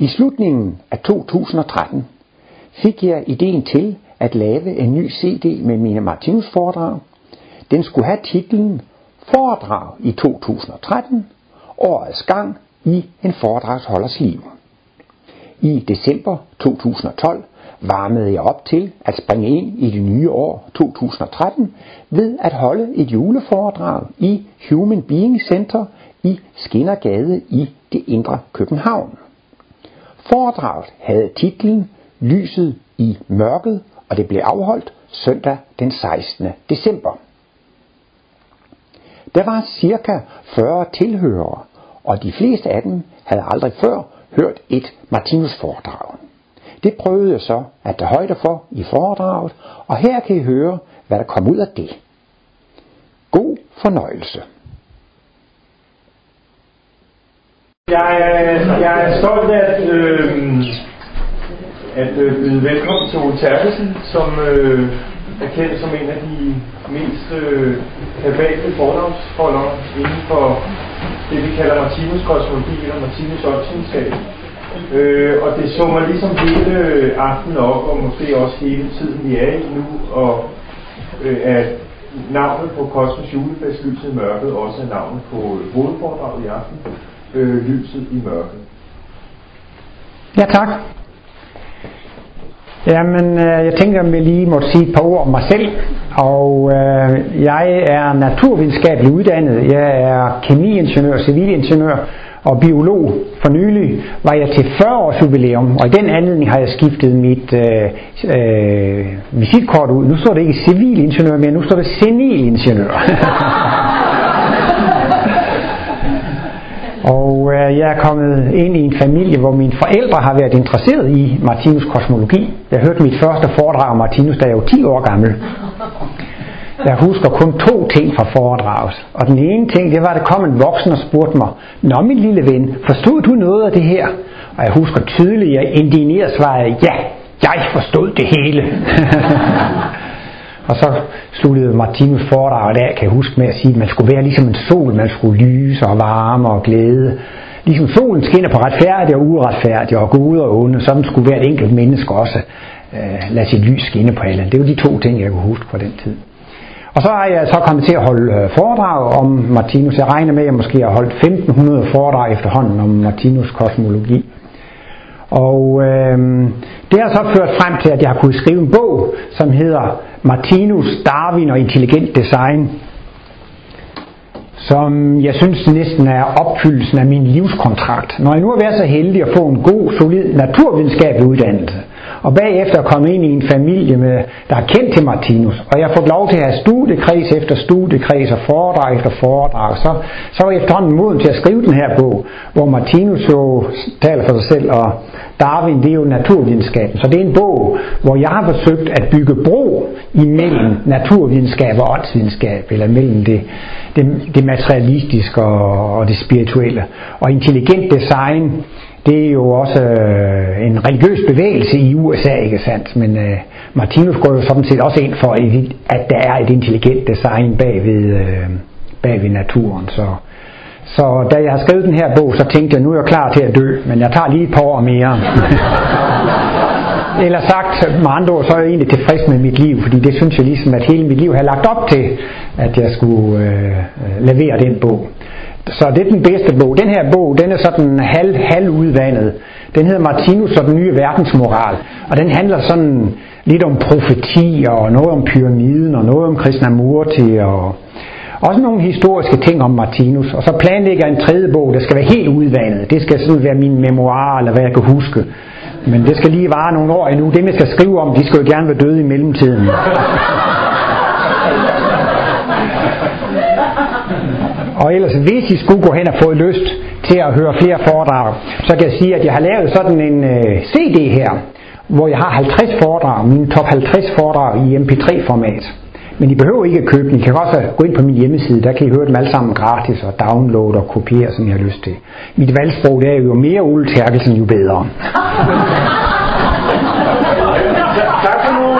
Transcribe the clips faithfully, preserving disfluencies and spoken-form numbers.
I slutningen af to tusind og tretten fik jeg ideen til at lave en ny C D med mine Martinus foredrag. Den skulle have titlen Foredrag i to tusind og tretten, årets gang i en foredragsholders liv. I december to tusind og tolv varmede jeg op til at springe ind i det nye år to tusind og tretten ved at holde et juleforedrag i Human Being Center i Skindergade i det indre København. Foredraget havde titlen Lyset i mørket, og det blev afholdt søndag den sekstende december. Der var cirka fyrre tilhørere, og de fleste af dem havde aldrig før hørt et Martinus foredrag. Det prøvede jeg så at tage højde for i foredraget, og her kan I høre, hvad der kom ud af det. God fornøjelse. Jeg er, jeg er stolt af at, øh, at øh, byde velkommen til Ole Terkelsen, som øh, er kendt som en af de mest øh, kapable foredragsholdere inden for det, vi kalder Martinus kosmologi eller Martinus åndsvidenskab. Øh, og det summer ligesom hele aftenen op, og måske også hele tiden, vi er i nu, og øh, at navnet på Kosmos julefest, Lyset i mørket, også er navnet på hovedforedraget i aften. Øh, lyset i mørket. Ja, tak. Jamen, øh, jeg tænker, at jeg lige måtte sige et par ord om mig selv. Og øh, jeg er naturvidenskabelig uddannet. Jeg er kemiingeniør, civilingeniør og biolog. For nylig var jeg til fyrre års jubilæum, og i den anledning har jeg skiftet mit øh, øh, visitkort ud. Nu står det ikke civilingeniør mere, nu står det senilingeniør. Og øh, jeg er kommet ind i en familie, hvor mine forældre har været interesseret i Martinus kosmologi. Jeg hørte mit første foredrag om Martinus, da jeg var ti år gammel. Jeg husker kun to ting fra foredraget. Og den ene ting, det var, at der kom en voksen og spurgte mig, nå min lille ven, forstod du noget af det her? Og jeg husker tydeligt, at jeg indigneret svarede, ja, jeg forstod det hele. Og så sluttede Martinus foredraget af, kan jeg huske med at sige, at man skulle være ligesom en sol, man skulle lyse og varme og glæde. Ligesom solen skinner på retfærdige og uretfærdige og gode og onde, sådan skulle hvert enkelt menneske også øh, lade sit lys skinne på alle. Det var de to ting, jeg kunne huske på den tid. Og så er jeg så kommet til at holde foredrag om Martinus. Jeg regner med, at jeg måske har holdt femten hundrede foredrag efterhånden om Martinus kosmologi. Og øh, det har så ført frem til, at jeg har kunnet skrive en bog, som hedder Martinus, Darwin og intelligent design, som jeg synes næsten er opfyldelsen af min livskontrakt. Når jeg nu har været så heldig at få en god, solid naturvidenskabelig uddannelse, og bagefter er kommet ind i en familie, med, der er kendt til Martinus, og jeg har fået lov til at have studiekreds efter studiekreds og foredrag efter foredrag, så, så var jeg efterhånden moden til at skrive den her bog, hvor Martinus jo taler for sig selv, og Darwin, det er jo naturvidenskaben. Så det er en bog, hvor jeg har forsøgt at bygge bro imellem naturvidenskab og åndsvidenskab, eller mellem det, det, det materialistiske og, og det spirituelle. Og intelligent design, det er jo også øh, en religiøs bevægelse i U S A, ikke sandt? Men øh, Martinus går jo sådan set også ind for, at der er et intelligent design bag ved, øh, bag ved naturen. Så, så da jeg har skrevet den her bog, så tænkte jeg, nu er jeg klar til at dø, men jeg tager lige et par år mere. Eller sagt med andre ord, så er jeg egentlig tilfreds med mit liv, fordi det synes jeg ligesom, at hele mit liv har lagt op til, at jeg skulle øh, levere den bog. Så det er den bedste bog. Den her bog, den er sådan halv, halv udvandet. Den hedder Martinus og den nye verdensmoral. Og den handler sådan lidt om profeti og noget om pyramiden og noget om Krishnamurti og også nogle historiske ting om Martinus. Og så planlægger jeg en tredje bog, der skal være helt udvandet. Det skal sådan være min memoir, eller hvad jeg kan huske. Men det skal lige vare nogle år endnu. Dem jeg skal skrive om, de skal jo gerne være døde i mellemtiden. Og ellers, hvis I skulle gå hen og få lyst til at høre flere foredrag, så kan jeg sige, at jeg har lavet sådan en uh, C D her, hvor jeg har halvtreds foredrag, mine top halvtreds foredrag i M P tre format. Men I behøver ikke at købe dem. I kan også gå ind på min hjemmeside, der kan I høre dem alle sammen gratis og downloade og kopiere, som I har lyst til. Mit valgsprog, det er jo mere Ole Terkelsen, jo bedre. Tak for nu.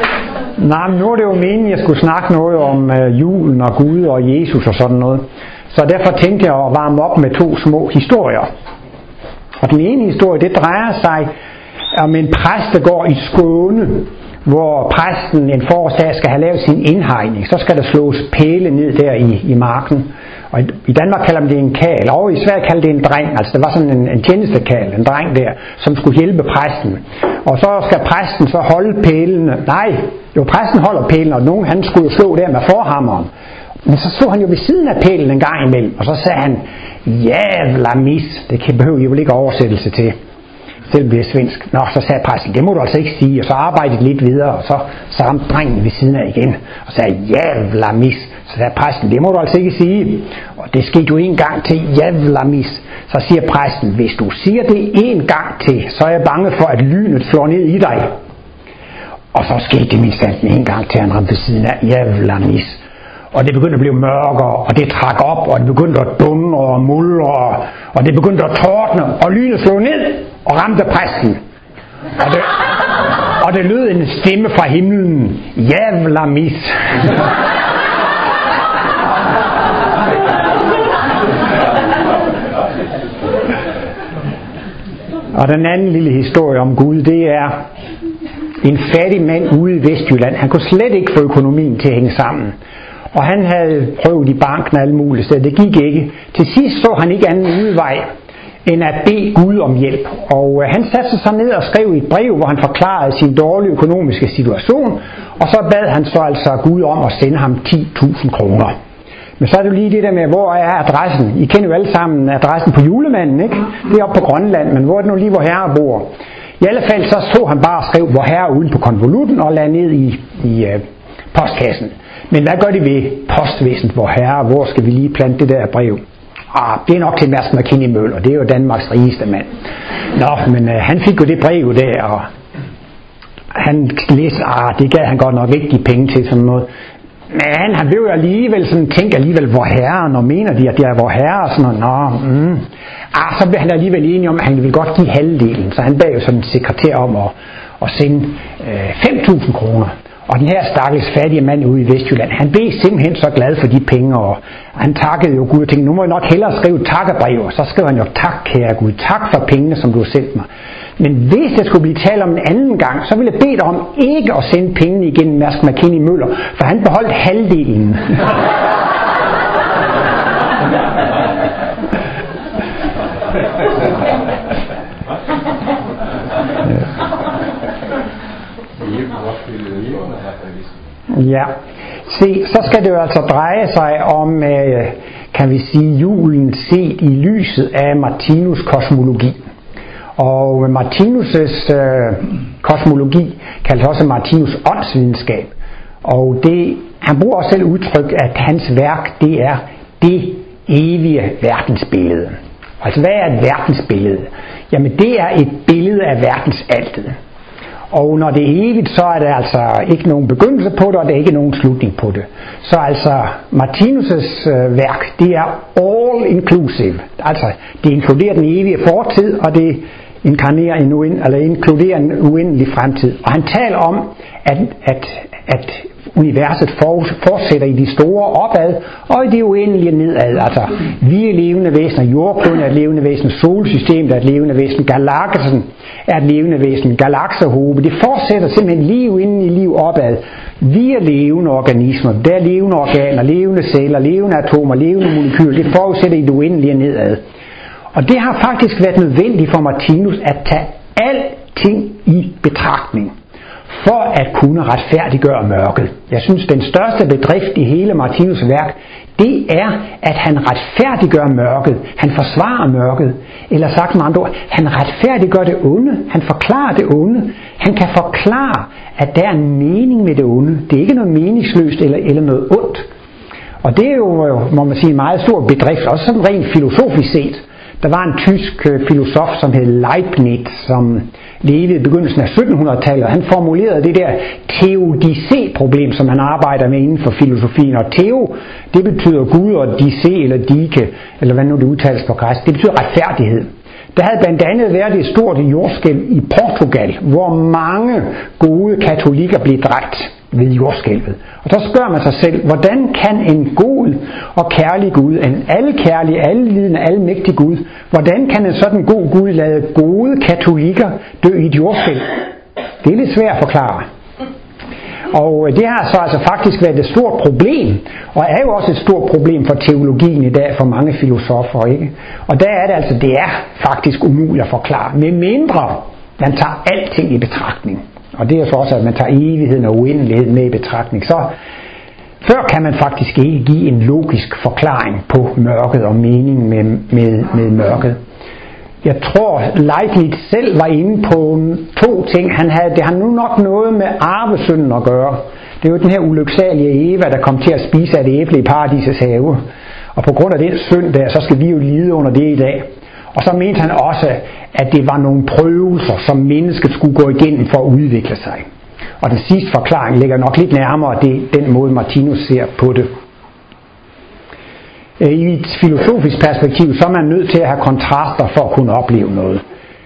Nej, men nu er det jo meningen, at jeg skulle snakke noget om øh, julen og Gud og Jesus og sådan noget. Så derfor tænkte jeg at varme op med to små historier. Og den ene historie, det drejer sig om en præst, der går i Skåne, hvor præsten en forårsdag skal have lavet sin indhegning. Så skal der slås pæle ned der i, i marken. Og i, i Danmark kalder man det en kal, og i Sverige kalder det en dreng. Altså der var sådan en, en tjenestekal, en dreng der, som skulle hjælpe præsten. Og så skal præsten så holde pælene. Nej, jo, præsten holder pælen, og nogen han skulle jo slå der med forhammeren. Men så stod han jo ved siden af pælen en gang imellem, og så sagde han, jævla mis, det kan behøve I vel ikke oversættelse til, selv bliver svensk. Nå, så sagde præsten, det må du altså ikke sige, og så arbejdede lidt videre, og så ramte drengen ved siden af igen, og sagde, jævla mis. Så sagde præsten, det må du altså ikke sige, og det skete jo en gang til, jævla mis. Så siger præsten, hvis du siger det en gang til, så er jeg bange for, at lynet slår ned i dig. Og så skete det mindst en gang til, han ramte ved siden af, jævla mis. Og det begyndte at blive mørkere, og det trak op, og det begyndte at dundre og muldre, og det begyndte at tordne, og lynet slog ned og ramte præsten. Og det, og det lød en stemme fra himlen, jævla mis. Og den anden lille historie om Gud, det er en fattig mand ude i Vestjylland. Han kunne slet ikke få økonomien til at hænge sammen. Og han havde prøvet i banken alle mulige steder. Det gik ikke. Til sidst så han ikke anden udvej end at bede Gud om hjælp. Og han satte sig ned og skrev et brev, hvor han forklarede sin dårlige økonomiske situation. Og så bad han så altså Gud om at sende ham ti tusind kroner. Men så er det jo lige det der med, hvor er adressen? I kender jo alle sammen adressen på Julemanden, ikke? Det er oppe på Grønland, men hvor er det nu lige, hvor Herre bor? I alle fald så stod han bare og skrev, hvor Herre uden på konvolutten og lagde ned i, i uh, postkassen. Men hvad gør de ved postvæsenet, hvor Herre, hvor skal vi lige plante det der brev? Ah, det er nok til Mærsk Mc-Kinney Møller, det er jo Danmarks rigeste mand. Nå, men uh, han fik jo det brev der, og han læste, ah, det gav han godt nok ikke de penge til sådan noget. Men han blev jo alligevel sådan, tænke alligevel, hvor Herren, og mener de, at det er hvor Herre, og sådan noget, nå, mm. Ah, så blev han alligevel enig om, at han ville godt give halvdelen, så han bad jo sådan en sekretær om at, at sende øh, fem tusind kroner. Og den her stakkels fattige mand ude i Vestjylland, han blev simpelthen så glad for de penge, og han takkede jo Gud og tænkte, nu må jeg nok hellere skrive et takkebrev, og så skrev han jo, tak kære Gud, tak for pengene, som du har sendt mig. Men hvis der skulle blive tale om en anden gang, så ville jeg bede dig om ikke at sende pengene igen Mærsk Mc-Kinney Møller, for han beholdt halvdelen. Ja, se, så skal det jo altså dreje sig om, øh, kan vi sige, julen set i lyset af Martinus kosmologi. Og Martinus' øh, kosmologi kaldes også Martinus åndsvidenskab. Og det, han bruger også selv udtryk, at hans værk, det er det evige verdensbillede. Altså hvad er et verdensbillede? Jamen det er et billede af verdensaltet. Og når det er evigt, så er der altså ikke nogen begyndelse på det, og der er ikke nogen slutning på det. Så altså Martinus' øh, værk, det er all inclusive. Altså det inkluderer den evige fortid, og det inkarnerer en uen, eller inkluderer en uendelig fremtid. Og han taler om, at, at, at universet for, fortsætter i de store opad, og i det uendelige nedad. Altså vi er levende væsener, jordkloden er et levende væsen, solsystemet er et levende væsen, galaksen er et levende væsen, galaksehobe. Det fortsætter simpelthen liv inden i liv opad. Vi er levende organismer, der er levende organer, levende celler, levende atomer, levende molekyler. Det fortsætter i det uendelige nedad. Og det har faktisk været nødvendigt for Martinus at tage alting i betragtning, for at kunne retfærdiggøre mørket. Jeg synes, den største bedrift i hele Martinus' værk, det er, at han retfærdiggør mørket. Han forsvarer mørket. Eller sagt med andre ord, han retfærdiggør det onde. Han forklarer det onde. Han kan forklare, at der er en mening med det onde. Det er ikke noget meningsløst eller, eller noget ondt. Og det er jo, må man sige, en meget stor bedrift, også sådan rent filosofisk set. Der var en tysk filosof, som hed Leibniz, som levede i begyndelsen af syttenhundredetallet. Han formulerede det der teodicé-problem, som han arbejder med inden for filosofien. Og teo, det betyder Gud, og dicé eller dike, eller hvad nu det udtales på græsk, det betyder retfærdighed. Der havde blandt andet været et stort jordskælv i Portugal, hvor mange gode katolikker blev dræbt. ved jordskælvet. Og så spørger man sig selv, hvordan kan en god og kærlig Gud, en alkærlig, alvidende, almægtig Gud, hvordan kan en sådan god Gud lade gode katolikker dø i et jordskælv? Det er lidt svært at forklare. Og det har så altså faktisk været et stort problem, og er jo også et stort problem for teologien i dag, for mange filosofer, ikke? Og der er det altså, det er faktisk umuligt at forklare, med mindre man tager alting i betragtning. Og det er så også, at man tager evigheden og uendeligheden med i betragtning. Så før kan man faktisk ikke give en logisk forklaring på mørket og meningen med, med, med mørket. Jeg tror, Leibniz selv var inde på to ting. Han havde, det har nu nok noget med arvesynden at gøre. Det er jo den her ulyksalige Eva, der kom til at spise af et æble i paradisets have. Og på grund af den synd der, så skal vi jo lide under det i dag. Og så mente han også, at det var nogle prøvelser, som mennesket skulle gå igennem for at udvikle sig. Og den sidste forklaring ligger nok lidt nærmere det, den måde Martinus ser på det. I et filosofisk perspektiv, så er man nødt til at have kontraster for at kunne opleve noget.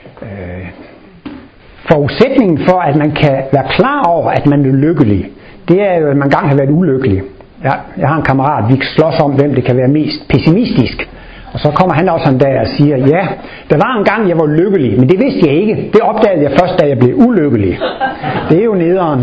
Forudsætningen for, at man kan være klar over, at man er lykkelig, det er jo, at man engang har været ulykkelig. Ja, jeg har en kammerat, vi slås om, hvem det kan være mest pessimistisk. Og så kommer han også en dag og siger, ja, der var en gang, jeg var lykkelig, men det vidste jeg ikke. Det opdagede jeg først, da jeg blev ulykkelig. Det er jo nederen.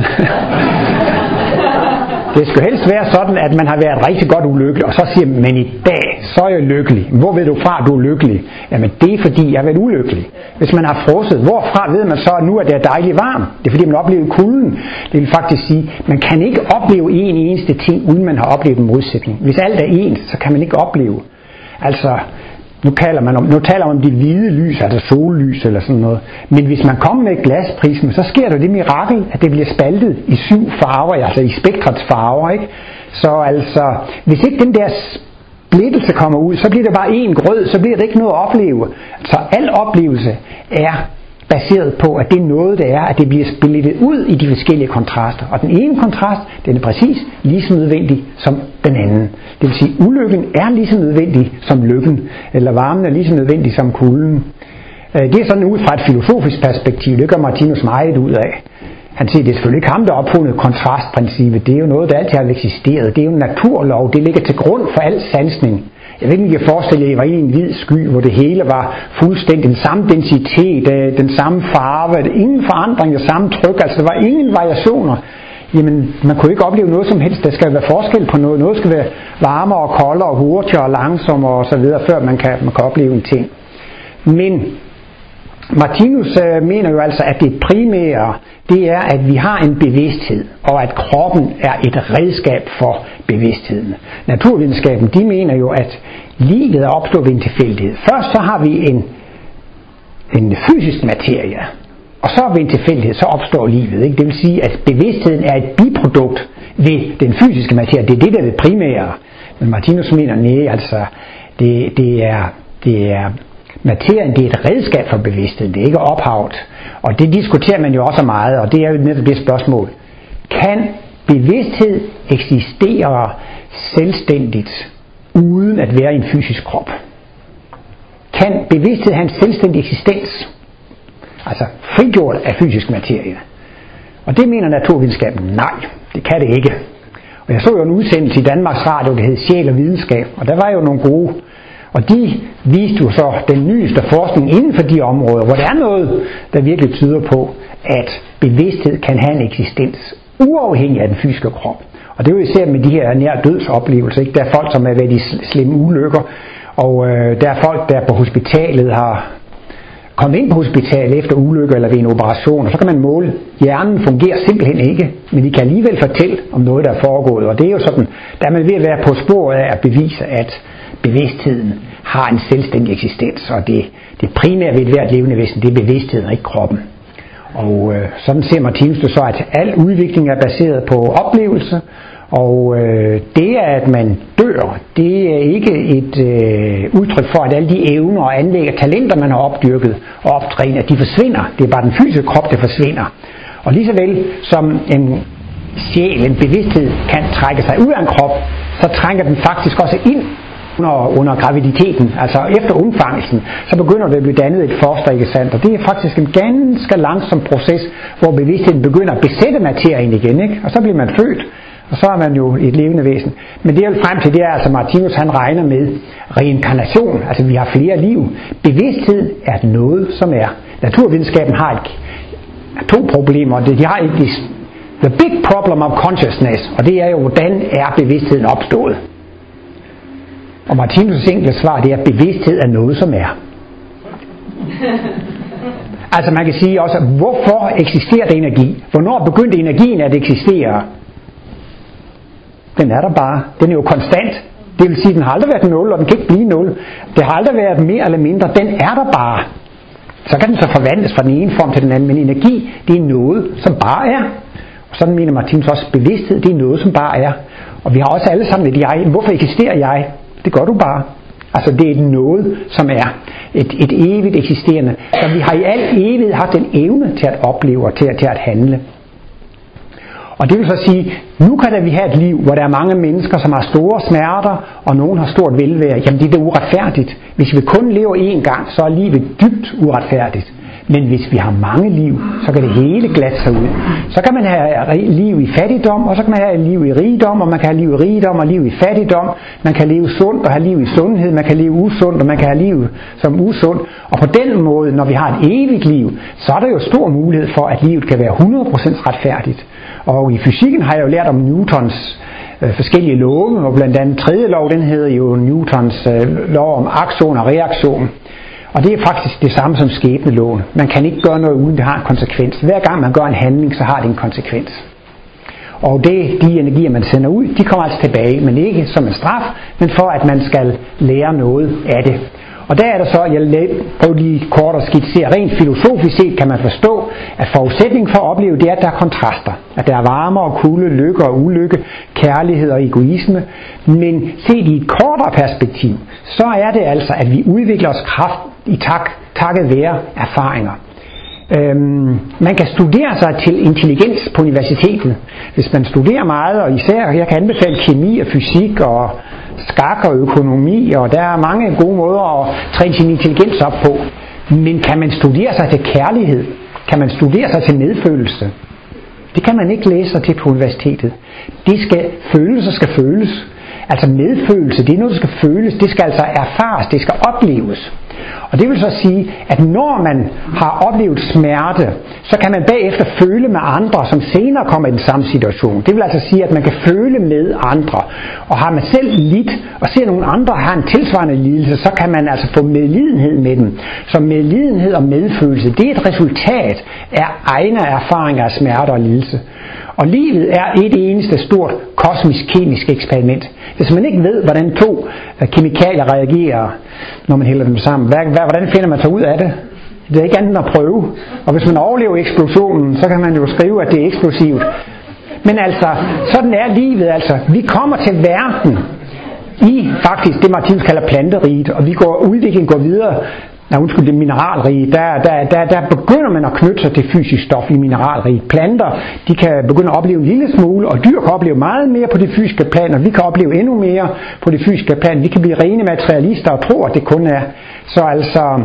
Det skal helst være sådan, at man har været rigtig godt ulykkelig, og så siger man, men i dag, så er jeg lykkelig. Hvor ved du fra, at du er lykkelig? Jamen det er fordi, jeg har været ulykkelig. Hvis man har frosset, hvorfra ved man så, at nu er det dejligt varmt? Det er fordi, man oplever kulden. Det vil faktisk sige, man kan ikke opleve en eneste ting, uden man har oplevet en modsætning. Hvis alt er ens, så kan man ikke opleve. Altså, nu, taler man om, nu taler man om de hvide lys, altså sollys eller sådan noget. Men hvis man kommer med et glasprisme, så sker der det mirakel, at det bliver spaltet i syv farver, altså i spektrets farver, ikke? Så altså, hvis ikke den der splittelse kommer ud, så bliver det bare en grød, så bliver det ikke noget at opleve. Så al oplevelse er baseret på, at det er noget, det er, at det bliver splittet ud i de forskellige kontraster. Og den ene kontrast, den er præcis lige så nødvendig som den anden. Det vil sige, ulykken er lige så nødvendig som lykken, eller varmen er lige så nødvendig som kulden. Det er sådan ud fra et filosofisk perspektiv, det gør Martinus meget ud af. Han siger, det er selvfølgelig ikke ham, der har opfundet kontrastprincippet. Det er jo noget, der altid har eksisteret. Det er jo en naturlov. Det ligger til grund for al sansning. Jeg ved ikke, om I kan forestille jer, at I var inde i en hvid sky, hvor det hele var fuldstændig den samme densitet, den samme farve, ingen forandring, det samme tryk, altså der var ingen variationer. Jamen, man kunne ikke opleve noget som helst. Der skal være forskel på noget. Noget skal være varmere og koldere og hurtigere og langsommere og så videre, før man kan, man kan opleve en ting. Men Martinus øh, mener jo altså, at det primære, det er, at vi har en bevidsthed, og at kroppen er et redskab for bevidstheden. Naturvidenskaben, de mener jo, at livet er opstået ved en tilfældighed. Først så har vi en, en fysisk materie, og så ved en tilfældighed, så opstår livet. Ikke? Det vil sige, at bevidstheden er et biprodukt ved den fysiske materie. Det er det, der er det primære. Men Martinus mener, nej, altså, det, det er... Det er materien, det er et redskab for bevidstheden, det er ikke ophavet. Og det diskuterer man jo også meget, og det er jo netop det spørgsmål. Kan bevidsthed eksistere selvstændigt, uden at være i en fysisk krop? Kan bevidsthed have en selvstændig eksistens? Altså frigjort af fysisk materie? Og det mener naturvidenskaben, nej, det kan det ikke. Og jeg så jo en udsendelse i Danmarks Radio, der hed Sjæl og Videnskab, og der var jo nogle gode. Og de viste jo så den nyeste forskning inden for de områder, hvor der er noget, der virkelig tyder på, at bevidsthed kan have en eksistens uafhængig af den fysiske krop. Og det er jo især med de her nær dødsoplevelser, ikke? Der er folk, som er ved de slemme ulykker, og øh, der er folk, der på hospitalet har kommet ind på hospitalet efter ulykker eller ved en operation, og så kan man måle, hjernen fungerer simpelthen ikke, men de kan alligevel fortælle om noget, der er foregået. Og det er jo sådan, der er man ved at være på sporet af at bevise, at bevidstheden har en selvstændig eksistens, og det, det primære ved et hvert levende væsen, det er bevidstheden og ikke kroppen. Og øh, sådan ser Martinus det så, at al udvikling er baseret på oplevelse, og øh, det at man dør, det er ikke et øh, udtryk for, at alle de evner og anlæg og talenter, man har opdyrket og optrænet, de forsvinder. Det er bare den fysiske krop, der forsvinder. Og lige så vel som en sjæl, en bevidsthed kan trække sig ud af en krop, så trænger den faktisk også ind under, under graviditeten, altså efter undfangelsen, så begynder der at blive dannet et foster, ikke sandt? Og det er faktisk en ganske langsom proces, hvor bevidstheden begynder at besætte materien igen, ikke? Og så bliver man født, og så er man jo et levende væsen. Men det jeg vil frem til, det er altså, Martinus han regner med reinkarnation, altså vi har flere liv. Bevidsthed er noget, som er. Naturvidenskaben har et, to problemer, de har et, the big problem of consciousness, og det er jo, hvordan er bevidstheden opstået? Og Martinus' enkle svar, det er, at bevidsthed er noget, som er. Altså man kan sige også, hvorfor eksisterer der energi? Hvornår begyndte energien at eksistere? Den er der bare. Den er jo konstant. Det vil sige, at den har aldrig været nul, og den kan ikke blive nul. Det har aldrig været mere eller mindre. Den er der bare. Så kan den så forvandles fra den ene form til den anden. Men energi, det er noget, som bare er. Og sådan mener Martinus også, bevidsthed, det er noget, som bare er. Og vi har også alle sammen et jeg. Hvorfor eksisterer jeg? Det gør du bare. Altså det er noget, som er et, et evigt eksisterende. Så vi har i al evighed haft den evne til at opleve og til, til at handle. Og det vil så sige, nu kan da vi have et liv, hvor der er mange mennesker, som har store smerter, og nogen har stort velvære. Jamen det er da uretfærdigt. Hvis vi kun lever én gang, så er livet dybt uretfærdigt. Men hvis vi har mange liv, så kan det hele glatte sig ud. Så kan man have liv i fattigdom, og så kan man have liv i rigdom, og man kan have liv i rigdom og liv i fattigdom. Man kan leve sundt og have liv i sundhed, man kan leve usundt, og man kan have liv som usund. Og på den måde, når vi har et evigt liv, så er der jo stor mulighed for, at livet kan være hundrede procent retfærdigt. Og i fysikken har jeg jo lært om Newtons øh, forskellige love, og blandt andet tredje lov, den hedder jo Newtons øh, lov om aktion og reaktion. Og det er faktisk det samme som skæbneloven. Man kan ikke gøre noget, uden det har en konsekvens. Hver gang man gør en handling, så har det en konsekvens. Og det, de energier, man sender ud, de kommer altså tilbage, men ikke som en straf, men for at man skal lære noget af det. Og der er der så, jeg prøver lige kort at skitsere, rent filosofisk set kan man forstå, at forudsætningen for at opleve det er, at der er kontraster. At der er varme og kulde, lykke og ulykke, kærlighed og egoisme. Men set i et kortere perspektiv, så er det altså, at vi udvikler os kraft i tak, takket være erfaringer. Øhm, man kan studere sig til intelligens på universitetet. Hvis man studerer meget, og især jeg kan anbefale kemi og fysik og skak og økonomi, og der er mange gode måder at træne sin intelligens op på. Men kan man studere sig til kærlighed? Kan man studere sig til medfølelse? Det kan man ikke læse sig til på universitetet. Det skal følelser skal føles. Altså medfølelse, det er noget, der skal føles. Det skal altså erfares, det skal opleves. Og det vil så sige, at når man har oplevet smerte, så kan man bagefter føle med andre, som senere kommer i den samme situation. Det vil altså sige, at man kan føle med andre. Og har man selv lidt, og ser nogle andre har en tilsvarende lidelse, så kan man altså få medlidenhed med dem. Så medlidenhed og medfølelse, det er et resultat af egne erfaringer af smerte og lidelse. Og livet er et eneste stort kosmisk-kemisk eksperiment. Hvis man ikke ved, hvordan to kemikalier reagerer, når man hælder dem sammen, hvordan finder man så ud af det? Det er ikke andet end at prøve. Og hvis man overlever eksplosionen, så kan man jo skrive, at det er eksplosivt. Men altså, sådan er livet altså. Vi kommer til verden i faktisk det, Martinus kalder planteriget, og vi går, udviklingen går videre. Nej, undskyld, det mineralrige, der, der, der, der begynder man at knytte sig til fysisk stof i mineralrige. Planter, de kan begynde at opleve en lille smule, og dyr kan opleve meget mere på det fysiske plan, og vi kan opleve endnu mere på det fysiske plan. Vi kan blive rene materialister og tro, at det kun er. Så altså,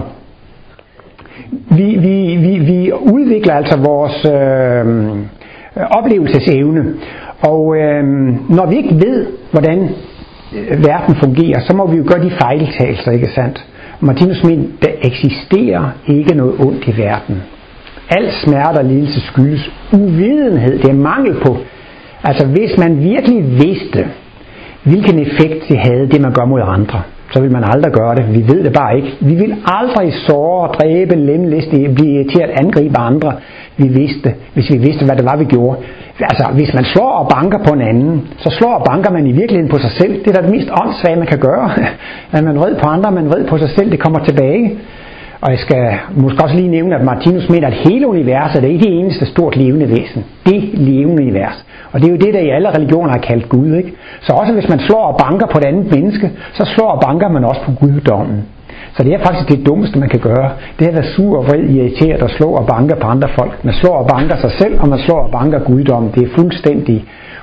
vi, vi, vi, vi udvikler altså vores øh, oplevelsesevne, og øh, når vi ikke ved, hvordan verden fungerer, så må vi jo gøre de fejltagelser, ikke sandt? Martinus mener, der eksisterer ikke noget ondt i verden. Al smerte og lidelse skyldes uvidenhed. Det er mangel på. Altså hvis man virkelig vidste, hvilken effekt det havde, det man gør mod andre, så vil man aldrig gøre det. Vi ved det bare ikke. Vi vil aldrig såre, dræbe, lemlæste, blive til at angribe andre. Vi vidste, hvis vi vidste, hvad det var, vi gjorde. Altså, hvis man slår og banker på en anden, så slår og banker man i virkeligheden på sig selv. Det er da det mest åndssvage, man kan gøre. At man vred på andre, man vred på sig selv, det kommer tilbage. Og jeg skal måske også lige nævne, at Martinus mener, at hele universet er det eneste stort levende væsen. Det levende univers. Og det er jo det, der i alle religioner er kaldt Gud, ikke? Så også hvis man slår og banker på et andet menneske, så slår og banker man også på guddommen. Så det er faktisk det dummeste, man kan gøre. Det er at være sur og vred, irriteret og slå og banker på andre folk. Man slår og banker sig selv, og man slår og banker guddommen. Det er fuldstændig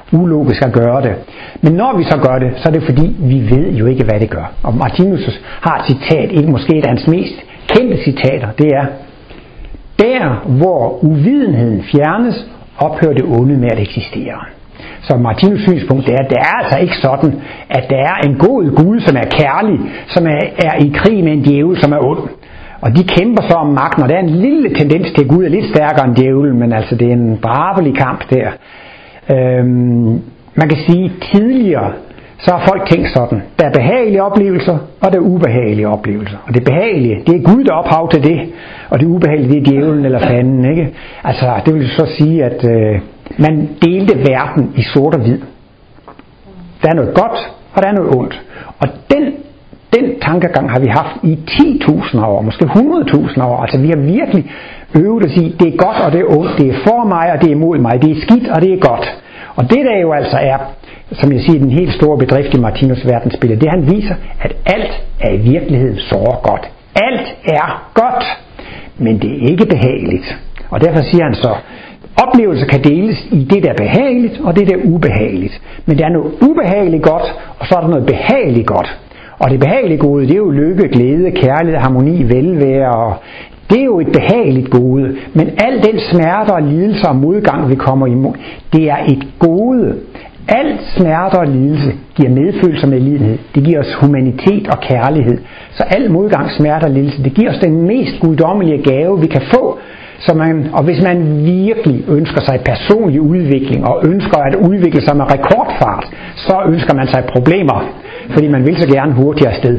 ulogisk at gøre det. Men når vi så gør det, så er det fordi, vi ved jo ikke, hvad det gør. Og Martinus har et citat, ikke måske et af hans mest kendte citater, det er: der hvor uvidenheden fjernes, ophører det onde med at eksistere. Så Martinus' synspunkt er, at det er altså ikke sådan, at der er en god Gud, som er kærlig, som er, er i krig med en djævel, som er ond. Og de kæmper så om magten, og der er en lille tendens til, at Gud er lidt stærkere end djævlen, men altså det er en bravelig kamp der. Øhm, man kan sige, tidligere, så har folk tænkt sådan: der er behagelige oplevelser, og der er ubehagelige oplevelser. Og det behagelige, det er Gud, der er ophav til det, og det ubehagelige, det er djævlen eller fanden, ikke? Altså, det vil så sige, at øh, man delte verden i sort og hvid. Der er noget godt, og der er noget ondt. Og den, den tankegang har vi haft i ti tusind år, måske hundrede tusind år. Altså, vi har virkelig øvet at sige, det er godt, og det er ondt. Det er for mig, og det er imod mig. Det er skidt, og det er godt. Og det der jo altså er, som jeg siger, den helt store bedrift i Martinus' verdensbillede, det han viser, at alt er i virkeligheden så godt. Alt er godt, men det er ikke behageligt. Og derfor siger han så, oplevelser kan deles i det, der er behageligt, og det, der er ubehageligt. Men der er noget ubehageligt godt, og så er der noget behageligt godt. Og det behagelige gode, det er jo lykke, glæde, kærlighed, harmoni, velvære, og det er jo et behageligt gode. Men al den smerte og lidelse og modgang, vi kommer imod, det er et gode. Alt smerte og lidelse giver medfølelse med lidenhed. Det giver os humanitet og kærlighed. Så al modgang, smerte og lidelse, det giver os den mest guddommelige gave, vi kan få. Så man, og hvis man virkelig ønsker sig personlig udvikling, og ønsker at udvikle sig med rekordfart, så ønsker man sig problemer, fordi man vil så gerne hurtigere afsted.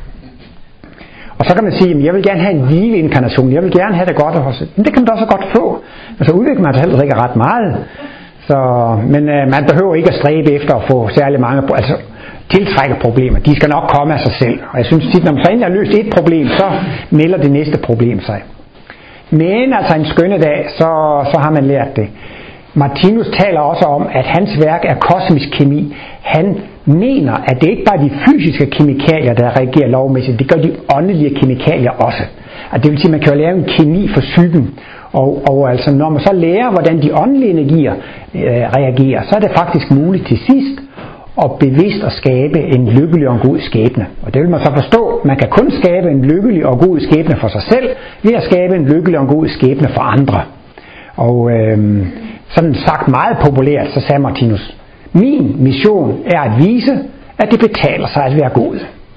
Og så kan man sige, at jeg vil gerne have en hvileinkarnation, jeg vil gerne have det godt også. Men det kan man da også godt få. Men så udvikler man sig heller ikke ret meget. Så, men øh, man behøver ikke at stræbe efter at få særlig mange, altså tiltrække problemer. De skal nok komme af sig selv. Og jeg synes tit, når man så endelig har løst et problem, så melder det næste problem sig. Men altså en skønne dag, så, så har man lært det. Martinus taler også om, at hans værk er kosmisk kemi. Han mener, at det ikke bare er de fysiske kemikalier, der reagerer lovmæssigt, det gør de åndelige kemikalier også. At det vil sige, at man kan jo lave en kemi for psyken. Og, og altså, når man så lærer, hvordan de åndelige energier øh, reagerer, så er det faktisk muligt til sidst og bevidst at skabe en lykkelig og en god skæbne. Og det vil man så forstå. Man kan kun skabe en lykkelig og god skæbne for sig selv, ved at skabe en lykkelig og en god skæbne for andre. Og øh, sådan sagt meget populært, så sagde Martinus, min mission er at vise, at det betaler sig at være god.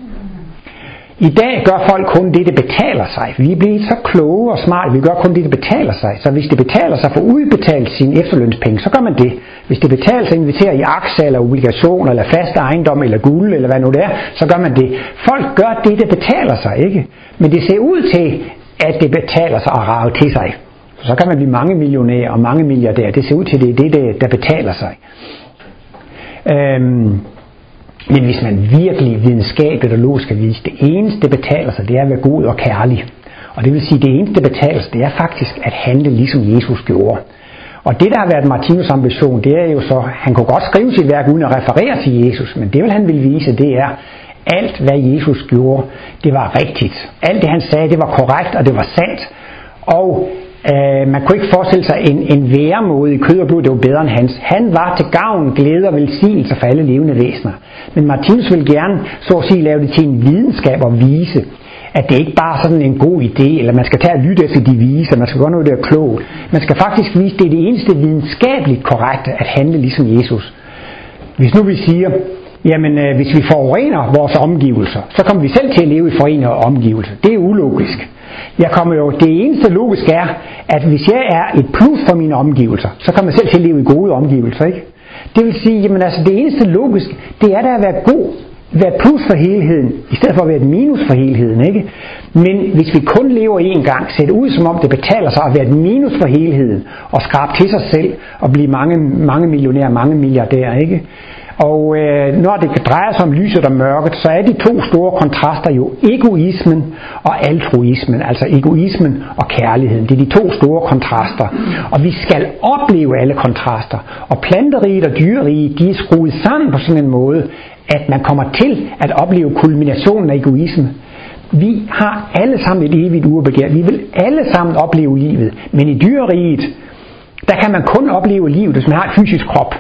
I dag gør folk kun det, det betaler sig. Vi er blevet så kloge og smarte, vi gør kun det, det betaler sig. Så hvis det betaler sig for at udbetale sine efterlønspenge, så gør man det. Hvis det betaler sig at invitere i aktier eller obligationer eller faste ejendom eller guld eller hvad nu det er, så gør man det. Folk gør det, det betaler sig, ikke? Men det ser ud til, at det betaler sig at rage til sig. Så kan man blive mange millionærer og mange milliardærer. Det ser ud til, at det er det, der betaler sig. Øhm... Men hvis man virkelig videnskabeligt og logisk skal vise, det eneste, det betaler sig, det er at være god og kærlig. Og det vil sige, det eneste, det betaler sig, det er faktisk at handle ligesom Jesus gjorde. Og det, der har været Martinus' ambition, det er jo så, han kunne godt skrive sit værk uden at referere til Jesus, men det vil han vil vise, det er, alt hvad Jesus gjorde, det var rigtigt. Alt det han sagde, det var korrekt, og det var sandt. Og Uh, man kunne ikke forestille sig en, en væremåde i kød og blod, det var bedre end hans. Han var til gavn, glæde og velsignelse for alle levende væsener. Men Martinus vil gerne, så at sige, lave det til en videnskab og vise, at det ikke bare er sådan en god idé, eller man skal tage og lytte efter de vise, man skal gøre noget, der er klogt. Man skal faktisk vise, at det er det eneste videnskabeligt korrekte at handle ligesom Jesus. Hvis nu vi siger, jamen øh, hvis vi forurener vores omgivelser, så kommer vi selv til at leve i forenede omgivelser. Det er ulogisk. Jeg kommer jo, det eneste logiske er, at hvis jeg er et plus for mine omgivelser, så kommer jeg selv til at leve i gode omgivelser, ikke? Det vil sige, jamen altså det eneste logiske, det er da at være god, være et plus for helheden, i stedet for at være et minus for helheden, ikke? Men hvis vi kun lever én gang, ser det ud som om det betaler sig at være et minus for helheden, og skrabe til sig selv, og blive mange, mange millionærer, mange milliardærer, ikke? Og øh, når det drejer sig om lyset og mørket, så er de to store kontraster jo egoismen og altruismen, altså egoismen og kærligheden. Det er de to store kontraster. Og vi skal opleve alle kontraster. Og planteriget og dyreriget, de er skruet sammen på sådan en måde, at man kommer til at opleve kulminationen af egoisme. Vi har alle sammen et evigt urbegær. Vi vil alle sammen opleve livet. Men i dyreriget, der kan man kun opleve livet, hvis man har en fysisk krop.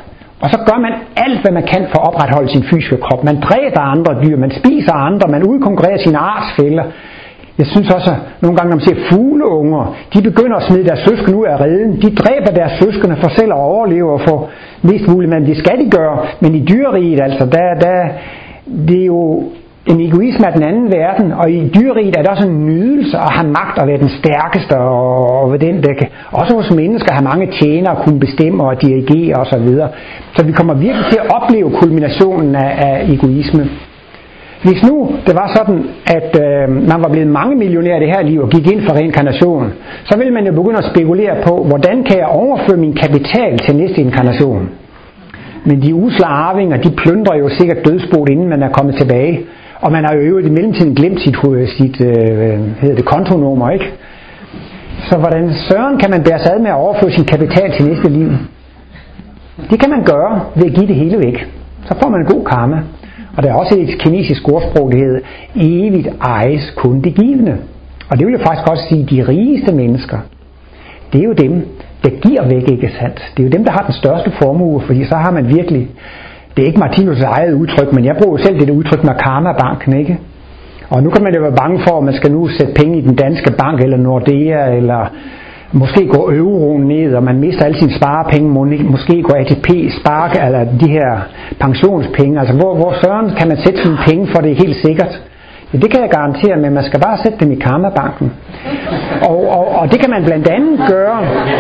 Og så gør man alt, hvad man kan for at opretholde sin fysiske krop. Man dræber andre dyr, man spiser andre, man udkonkurrerer sine artsfæller. Jeg synes også, at nogle gange, når man ser fugleunger, de begynder at smide deres søskende ud af reden. De dræber deres søskende for selv at overleve og få mest muligt, men det skal de gøre. Men i dyreriget, altså, der, der, det er jo en egoisme af den anden verden, og i dyreriget er der også en nydelse at have magt og være den stærkeste, og, og den, der kan også hos mennesker have mange tjenere og kunne bestemme og dirigere osv. Så, så vi kommer virkelig til at opleve kulminationen af, af egoisme. Hvis nu det var sådan, at øh, man var blevet mange millionær i det her liv og gik ind for reinkarnation, så ville man jo begynde at spekulere på, hvordan kan jeg overføre min kapital til næste inkarnation. Men de usle arvinger, de plyndrer jo sikkert dødsboet, inden man er kommet tilbage. Og man har jo øvrigt i mellemtiden glemt sit, sit øh, hedder det, kontonummer, ikke? Så hvordan søren kan man bære sig ad med at overføre sin kapital til næste liv? Det kan man gøre ved at give det hele væk. Så får man en god karma. Og der er også et kinesisk ordsprog, der hedder, evigt ejes kun det givende. Og det vil jo faktisk også sige, de rigeste mennesker, det er jo dem, der giver væk, ikke sandt? Det er jo dem, der har den største formue, fordi så har man virkelig, det er ikke Martinus' eget udtryk, men jeg bruger selv det udtryk med Karma-banken, ikke? Og nu kan man jo være bange for, at man skal nu sætte penge i den danske bank, eller Nordea, eller måske går euroen ned, og man mister alle sine sparepenge, måske går A T P spark, eller de her pensionspenge, altså hvor, hvor søren kan man sætte sine penge, for det er helt sikkert. Ja, det kan jeg garantere, men man skal bare sætte dem i Karma-banken. Og, og, og det kan man blandt andet gøre,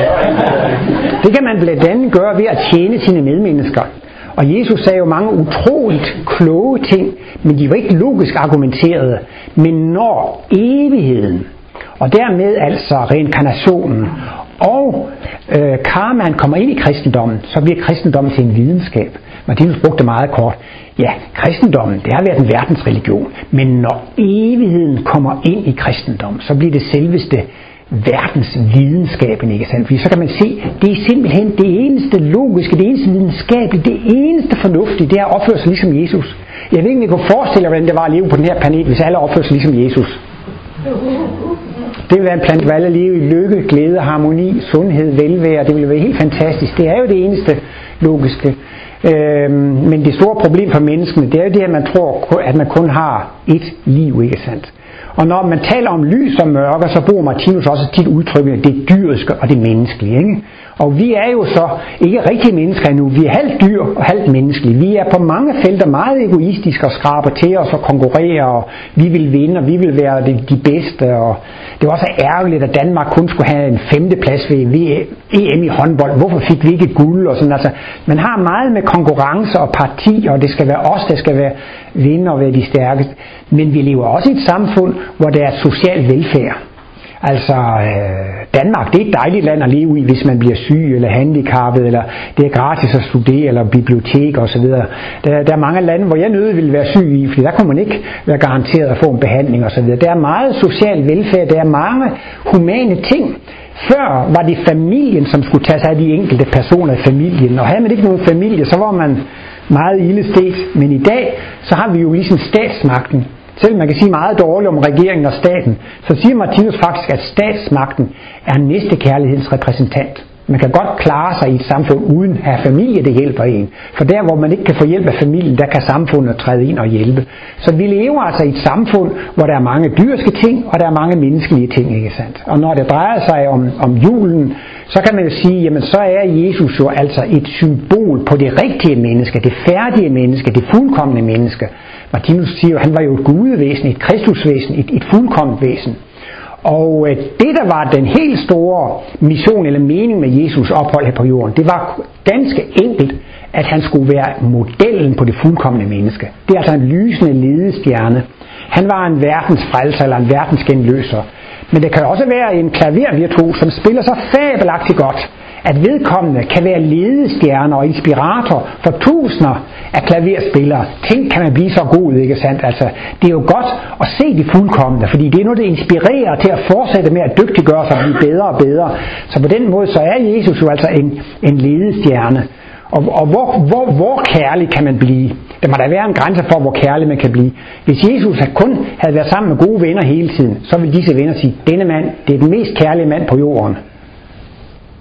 det kan man blandt andet gøre ved at tjene sine medmennesker. Og Jesus sagde jo mange utroligt kloge ting, men de var ikke logisk argumenterede. Men når evigheden, og dermed altså reinkarnationen og øh, karmaen kommer ind i kristendommen, så bliver kristendommen til en videnskab. Martinus brugte det meget kort. Ja, kristendommen, det har været en verdensreligion, men når evigheden kommer ind i kristendommen, så bliver det selveste verdensvidenskaben, ikke sandt? Fordi så kan man se, det er simpelthen det eneste logiske, det eneste videnskabelige, det eneste fornuftige, det er at opføre sig ligesom Jesus. Jeg ved ikke, om I kunne forestille jer, hvordan det var at leve på den her planet, hvis alle opførte sig ligesom Jesus. Det vil være en planet, hvor alle lever i lykke, glæde, harmoni, sundhed, velvære. Det vil være helt fantastisk. Det er jo det eneste logiske. Øhm, men det store problem for menneskene, det er jo det, at man tror, at man kun har ét liv, ikke sandt? Og når man taler om lys og mørke, så bruger Martinus også tit udtrykket det dyriske og det menneskelige, ikke? Og vi er jo så ikke rigtige mennesker endnu. Vi er halvt dyr og halvt menneskelige. Vi er på mange felter meget egoistiske og skraber til os og konkurrerer, og vi vil vinde, og vi vil være de, de bedste. Og det var også ærgerligt, at Danmark kun skulle have en femteplads ved E M i håndbold. Hvorfor fik vi ikke guld? Og sådan, altså, man har meget med konkurrence og parti, og det skal være os, der skal være vinde og være de stærkeste. Men vi lever også i et samfund, hvor der er social velfærd. Altså, øh, Danmark, det er et dejligt land at leve i, hvis man bliver syg eller handicappet, eller det er gratis at studere, eller bibliotek osv. Der, der er mange lande, hvor jeg nødig ville være syg i, fordi der kunne man ikke være garanteret at få en behandling osv. Der er meget social velfærd, der er mange humane ting. Før var det familien, som skulle tage sig af de enkelte personer i familien, og havde man ikke nogen familie, så var man meget ildestet. Men i dag, så har vi jo ligesom statsmagten. Selv man kan sige meget dårligt om regeringen og staten, så siger Martinus faktisk, at statsmagten er næstekærlighedens repræsentant. Man kan godt klare sig i et samfund uden at have familie, det hjælper en. For der, hvor man ikke kan få hjælp af familien, der kan samfundet træde ind og hjælpe. Så vi lever altså i et samfund, hvor der er mange dyrske ting, og der er mange menneskelige ting, ikke sandt? Og når det drejer sig om, om julen, så kan man jo sige, jamen så er Jesus jo altså et symbol på det rigtige menneske, det færdige menneske, det fuldkomne menneske. Martinus siger jo, at han var jo et gudevæsen, et kristusvæsen, et, et fuldkomment væsen. Og øh, det, der var den helt store mission eller mening med Jesus ophold her på jorden, det var ganske enkelt, at han skulle være modellen på det fuldkomne menneske. Det er altså en lysende ledestjerne. Han var en verdens frelser eller en verdens genløser. Men det kan også være en klavervirtuos, som spiller så fabelagtigt godt, at vedkommende kan være ledestjerner og inspirator for tusinder af klaverspillere. Tænk, kan man blive så god, ikke sandt? Altså, det er jo godt at se de fuldkomne, fordi det er noget, der inspirerer til at fortsætte med at dygtiggøre sig og blive bedre og bedre. Så på den måde, så er Jesus jo altså en, en ledestjerne. Og, og hvor, hvor, hvor kærlig kan man blive? Der må der være en grænse for, hvor kærlig man kan blive. Hvis Jesus kun havde været sammen med gode venner hele tiden, så ville disse venner sige, denne mand, det er den mest kærlige mand på jorden.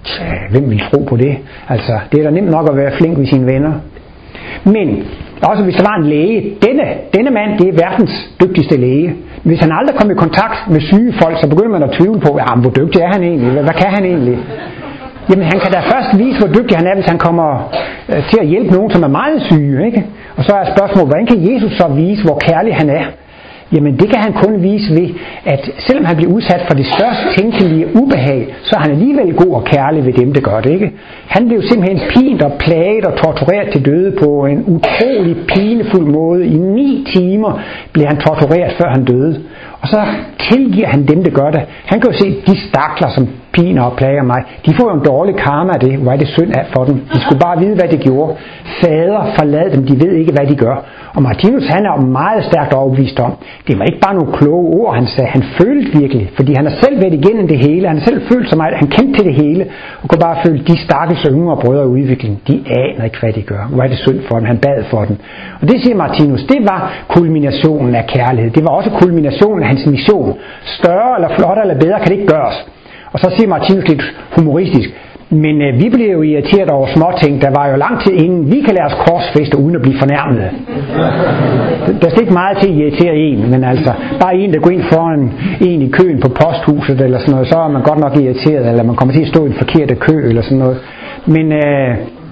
Tja, hvem vil tro på det? Altså, det er da nemt nok at være flink ved sine venner. Men også hvis der var en læge, denne, denne mand, det er verdens dygtigste læge. Hvis han aldrig kom i kontakt med syge folk, så begynder man at tvivle på, ja, hvor dygtig er han egentlig? Hvad, hvad kan han egentlig? Jamen han kan da først vise, hvor dygtig han er, hvis han kommer øh, til at hjælpe nogen, som er meget syge, ikke? Og så er spørgsmålet, hvordan kan Jesus så vise, hvor kærlig han er? Jamen det kan han kun vise ved, at selvom han bliver udsat for det største tænkelige ubehag, så er han alligevel god og kærlig ved dem, der gør det, ikke? Han blev simpelthen pint og plaget og tortureret til døde på en utrolig pinefuld måde. I ni timer blev han tortureret, før han døde. Og så tilgiver han dem, der gør det. Han kan jo se, de stakler, som piner og plager mig, de får jo en dårlig karma af det. Hvor er det synd af for dem. De skulle bare vide, hvad de gjorde. Fader, forlad dem, de ved ikke, hvad de gør. Og Martinus, han er meget stærkt overbevist om, det var ikke bare nogle kloge ord, han sagde. Han følte virkelig, fordi han har selv været igennem det hele. Han har selv følt så meget, han kendte til det hele. Og kunne bare føle, de stakkels yngre brødre i udvikling, de aner ikke, hvad de gør. Hvor er det synd for dem. Han bad for dem. Og det siger Martinus, det var kulminationen af kærlighed. Det var også kulminationen af hans mission. Større eller flottere eller bedre kan det ikke gøres. Og så siger Martinus lidt humoristisk, men øh, vi blev jo irriteret over småting. Der var jo lang tid inden vi kan lade os korsfeste uden at blive fornærmede. Der skal ikke meget til at irritere en, men altså bare en, der går ind foran en i køen på posthuset eller sådan noget, så er man godt nok irriteret, eller man kommer til at stå i en forkert kø eller sådan noget. Men øh,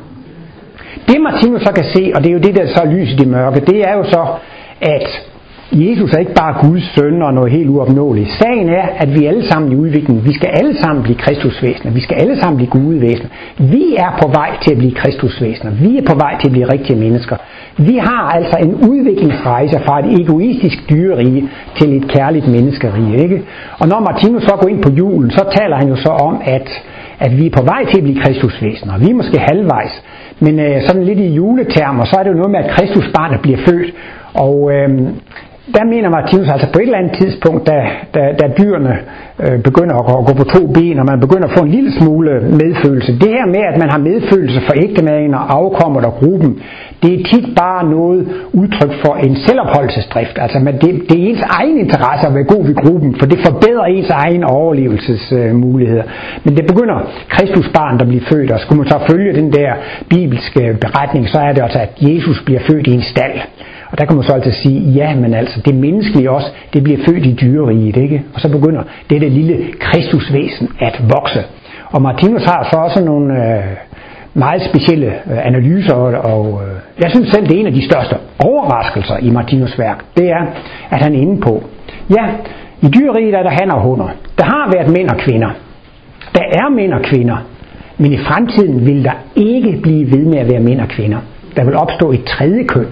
det Martinus så kan se, og det er jo det, der så er lyset i mørke, det er jo så, at Jesus er ikke bare Guds søn og noget helt uopnåeligt. Sagen er, at vi alle sammen i udviklingen, vi skal alle sammen blive Kristusvæsener. Vi skal alle sammen blive Gudevæsener. Vi er på vej til at blive Kristusvæsener. Vi er på vej til at blive rigtige mennesker. Vi har altså en udviklingsrejse fra et egoistisk dyrerige til et kærligt menneskerige, ikke? Og når Martinus så går ind på julen, så taler han jo så om, at, at vi er på vej til at blive Kristusvæsener. Vi er måske halvvejs. Men øh, sådan lidt i juletermer, så er det jo noget med, at Kristusbarnet bliver født. Og øh, der mener Martinus altså på et eller andet tidspunkt, da, da, da dyrene øh, begynder at, at gå på to ben, og man begynder at få en lille smule medfølelse. Det her med, at man har medfølelse for ægtemænd og afkommet og gruppen, det er tit bare noget udtryk for en selvopholdelsesdrift. Altså man, det, det er ens egen interesse at være god ved gruppen, for det forbedrer ens egen overlevelsesmuligheder. Øh, Men det begynder Kristusbarnet at blive født, og skulle man så følge den der bibelske beretning, så er det altså, at Jesus bliver født i en stald. Og der kan man så altid sige, ja, men altså det menneskelige også, det bliver født i dyreriget, ikke? Og så begynder dette lille Kristusvæsen at vokse. Og Martinus har så også nogle øh, meget specielle øh, analyser, og, og øh, jeg synes selv, det er en af de største overraskelser i Martinus' værk, det er, at han er inde på, ja, i dyreriget er der hanner og hunner. Der har været mænd og kvinder. Der er mænd og kvinder. Men i fremtiden vil der ikke blive ved med at være mænd og kvinder. Der vil opstå et tredje køn.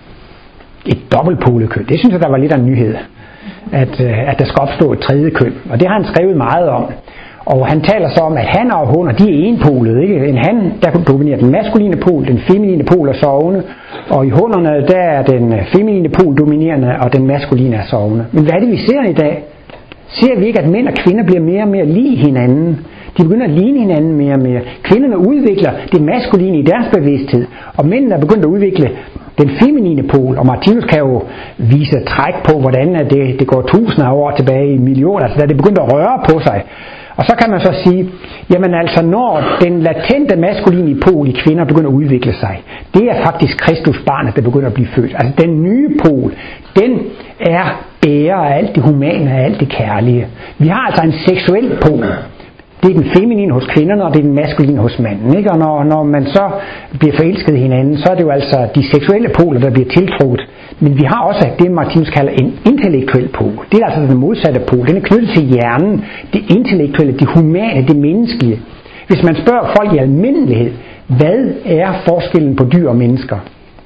Et dobbeltpolet køn. Det synes jeg, der var lidt af en nyhed. At, at der skal opstå et tredje køn. Og det har han skrevet meget om. Og han taler så om, at hanner og hunner, de er enpolet, ikke? En han, der dominerer den maskuline pol, den feminine pol er sovende. Og i hunnerne, der er den feminine pol dominerende, og den maskuline er sovende. Men hvad er det, vi ser i dag? Ser vi ikke, at mænd og kvinder bliver mere og mere lige hinanden? De begynder at ligne hinanden mere og mere. Kvinderne udvikler det maskuline i deres bevidsthed, og mændene er begyndt at udvikle den feminine pol. Og Martinus kan jo vise træk på, hvordan det, det går tusinder af år tilbage i millioner, altså da det begyndte at røre på sig. Og så kan man så sige, jamen altså når den latente maskuline pol i kvinder begynder at udvikle sig, det er faktisk Kristusbarnet, der begynder at blive født. Altså den nye pol, den er bærer af alt det humane og alt det kærlige. Vi har altså en seksuel pol. Det er den feminine hos kvinderne, og det er den maskuline hos manden, ikke? Og når, når man så bliver forelsket i hinanden, så er det jo altså de seksuelle poler, der bliver tiltrukket. Men vi har også det, Martinus kalder en intellektuel pol. Det er altså den modsatte pol. Den er knyttet til hjernen, det intellektuelle, det humane, det menneskelige. Hvis man spørger folk i almindelighed, hvad er forskellen på dyr og mennesker?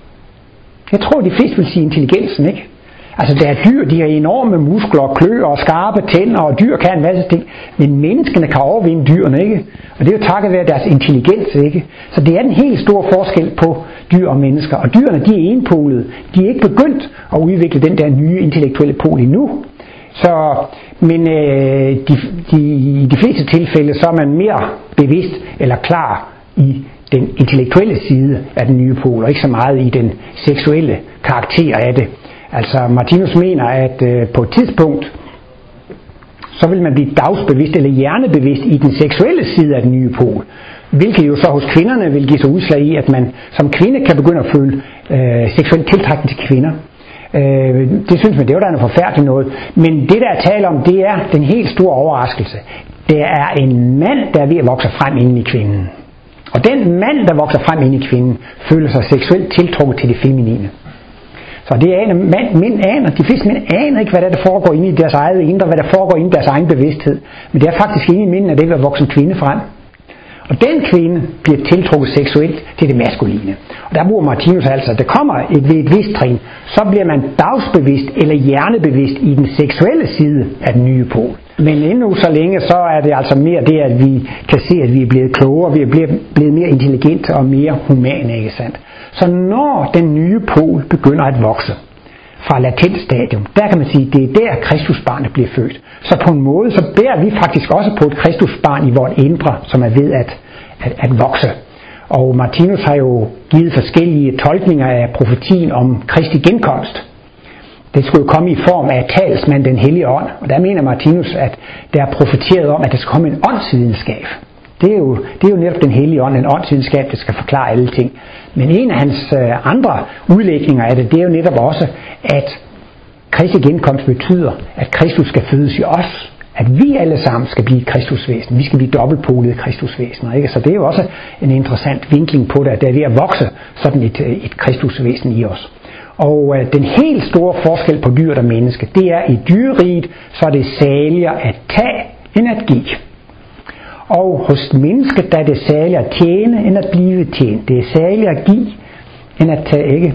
Jeg tror, de fleste vil sige intelligensen, ikke? Altså der er dyr, de har enorme muskler, kløer og skarpe tænder, og dyr kan en masse ting. Men menneskene kan overvinde dyrene, ikke? Og det er jo takket være deres intelligens, ikke? Så det er den helt store forskel på dyr og mennesker. Og dyrene, de er enpolede. De er ikke begyndt at udvikle den der nye intellektuelle pol endnu. Så, men øh, de, de, i de fleste tilfælde, så er man mere bevidst eller klar i den intellektuelle side af den nye pol, og ikke så meget i den seksuelle karakter af det. Altså Martinus mener, at øh, på et tidspunkt så vil man blive dagsbevidst eller hjernebevidst i den seksuelle side af den nye pol. Hvilket jo så hos kvinderne vil give sig udslag i, at man som kvinde kan begynde at føle øh, seksuel tiltrækning til kvinder. Øh, det synes man, det er jo da noget forfærdeligt noget. Men det der er tale om, det er den helt store overraskelse. Det er en mand, der er ved at vokse frem inden i kvinden. Og den mand, der vokser frem inden i kvinden, føler sig seksuelt tiltrukket til det feminine. Så det aner, mænd, mænd aner, de fleste mænd aner ikke, hvad der, der foregår inde i deres eget indre, hvad der foregår inde i deres egen bevidsthed. Men det er faktisk inde i mændene, at det vil vokse en kvinde frem. Og den kvinde bliver tiltrukket seksuelt til det maskuline. Og der bruger Martinus altså, at der kommer et, ved et vist trin, så bliver man dagsbevidst eller hjernebevidst i den seksuelle side af den nye pol. Men endnu så længe, så er det altså mere det, at vi kan se, at vi er blevet klogere, vi er blevet, blevet mere intelligente og mere humane, ikke sandt? Så når den nye pol begynder at vokse fra latent stadium, der kan man sige, det er der Kristusbarnet bliver født. Så på en måde, så bærer vi faktisk også på et Kristusbarn i vort indre, som er ved at, at, at vokse. Og Martinus har jo givet forskellige tolkninger af profetien om Kristi genkomst. Det skulle jo komme i form af talsmand den hellige ånd, og der mener Martinus, at der er profeteret om, at der skal komme en åndsvidenskab. Det er, jo, det er jo netop den hellige ånd, en åndsvidenskab, der skal forklare alle ting. Men en af hans øh, andre udlægninger af det, det er jo netop også, at Kristi genkomst betyder, at Kristus skal fødes i os. At vi alle sammen skal blive et Kristusvæsen. Vi skal blive dobbeltpolede Kristusvæsener. Ikke? Så det er jo også en interessant vinkling på det, at der er ved at vokse sådan et, et Kristusvæsen i os. Og øh, den helt store forskel på dyr og menneske, det er, i dyreriget, så er det saligere at tage end at give. Og hos mennesket, der er det saligere at tjene end at blive tjent. Det er saligere at give end at tage, ikke?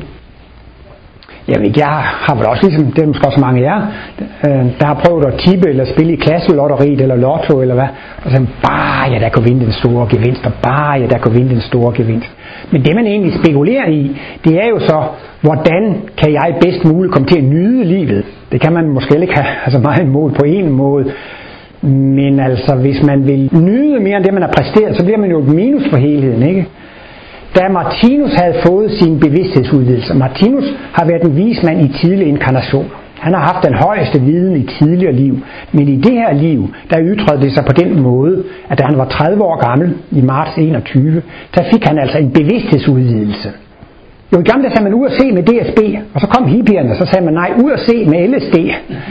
Jeg ved, jeg har vel også ligesom, det er måske også mange af jer, der har prøvet at tippe eller spille i klasselotteriet eller lotto eller hvad, og så bare ja, der kunne vinde den store gevinst, og bare ja, der kunne vinde den store gevinst. Men det man egentlig spekulerer i, det er jo så, hvordan kan jeg bedst muligt komme til at nyde livet? Det kan man måske ikke have altså meget imod på en måde, men altså hvis man vil nyde mere end det man har præsteret, så bliver man jo et minus for helheden, ikke? Da Martinus havde fået sin bevidsthedsudvidelse, Martinus har været en vismand i tidlige inkarnationer. Han har haft den højeste viden i tidligere liv, men i det her liv, der ytrede det sig på den måde, at da han var tredive år gammel, i marts enogtyve, der fik han altså en bevidsthedsudvidelse. Jo, i gamle sagde man ud at se med D S B, og så kom hippierne, og så sagde man nej, ud at se med L S D.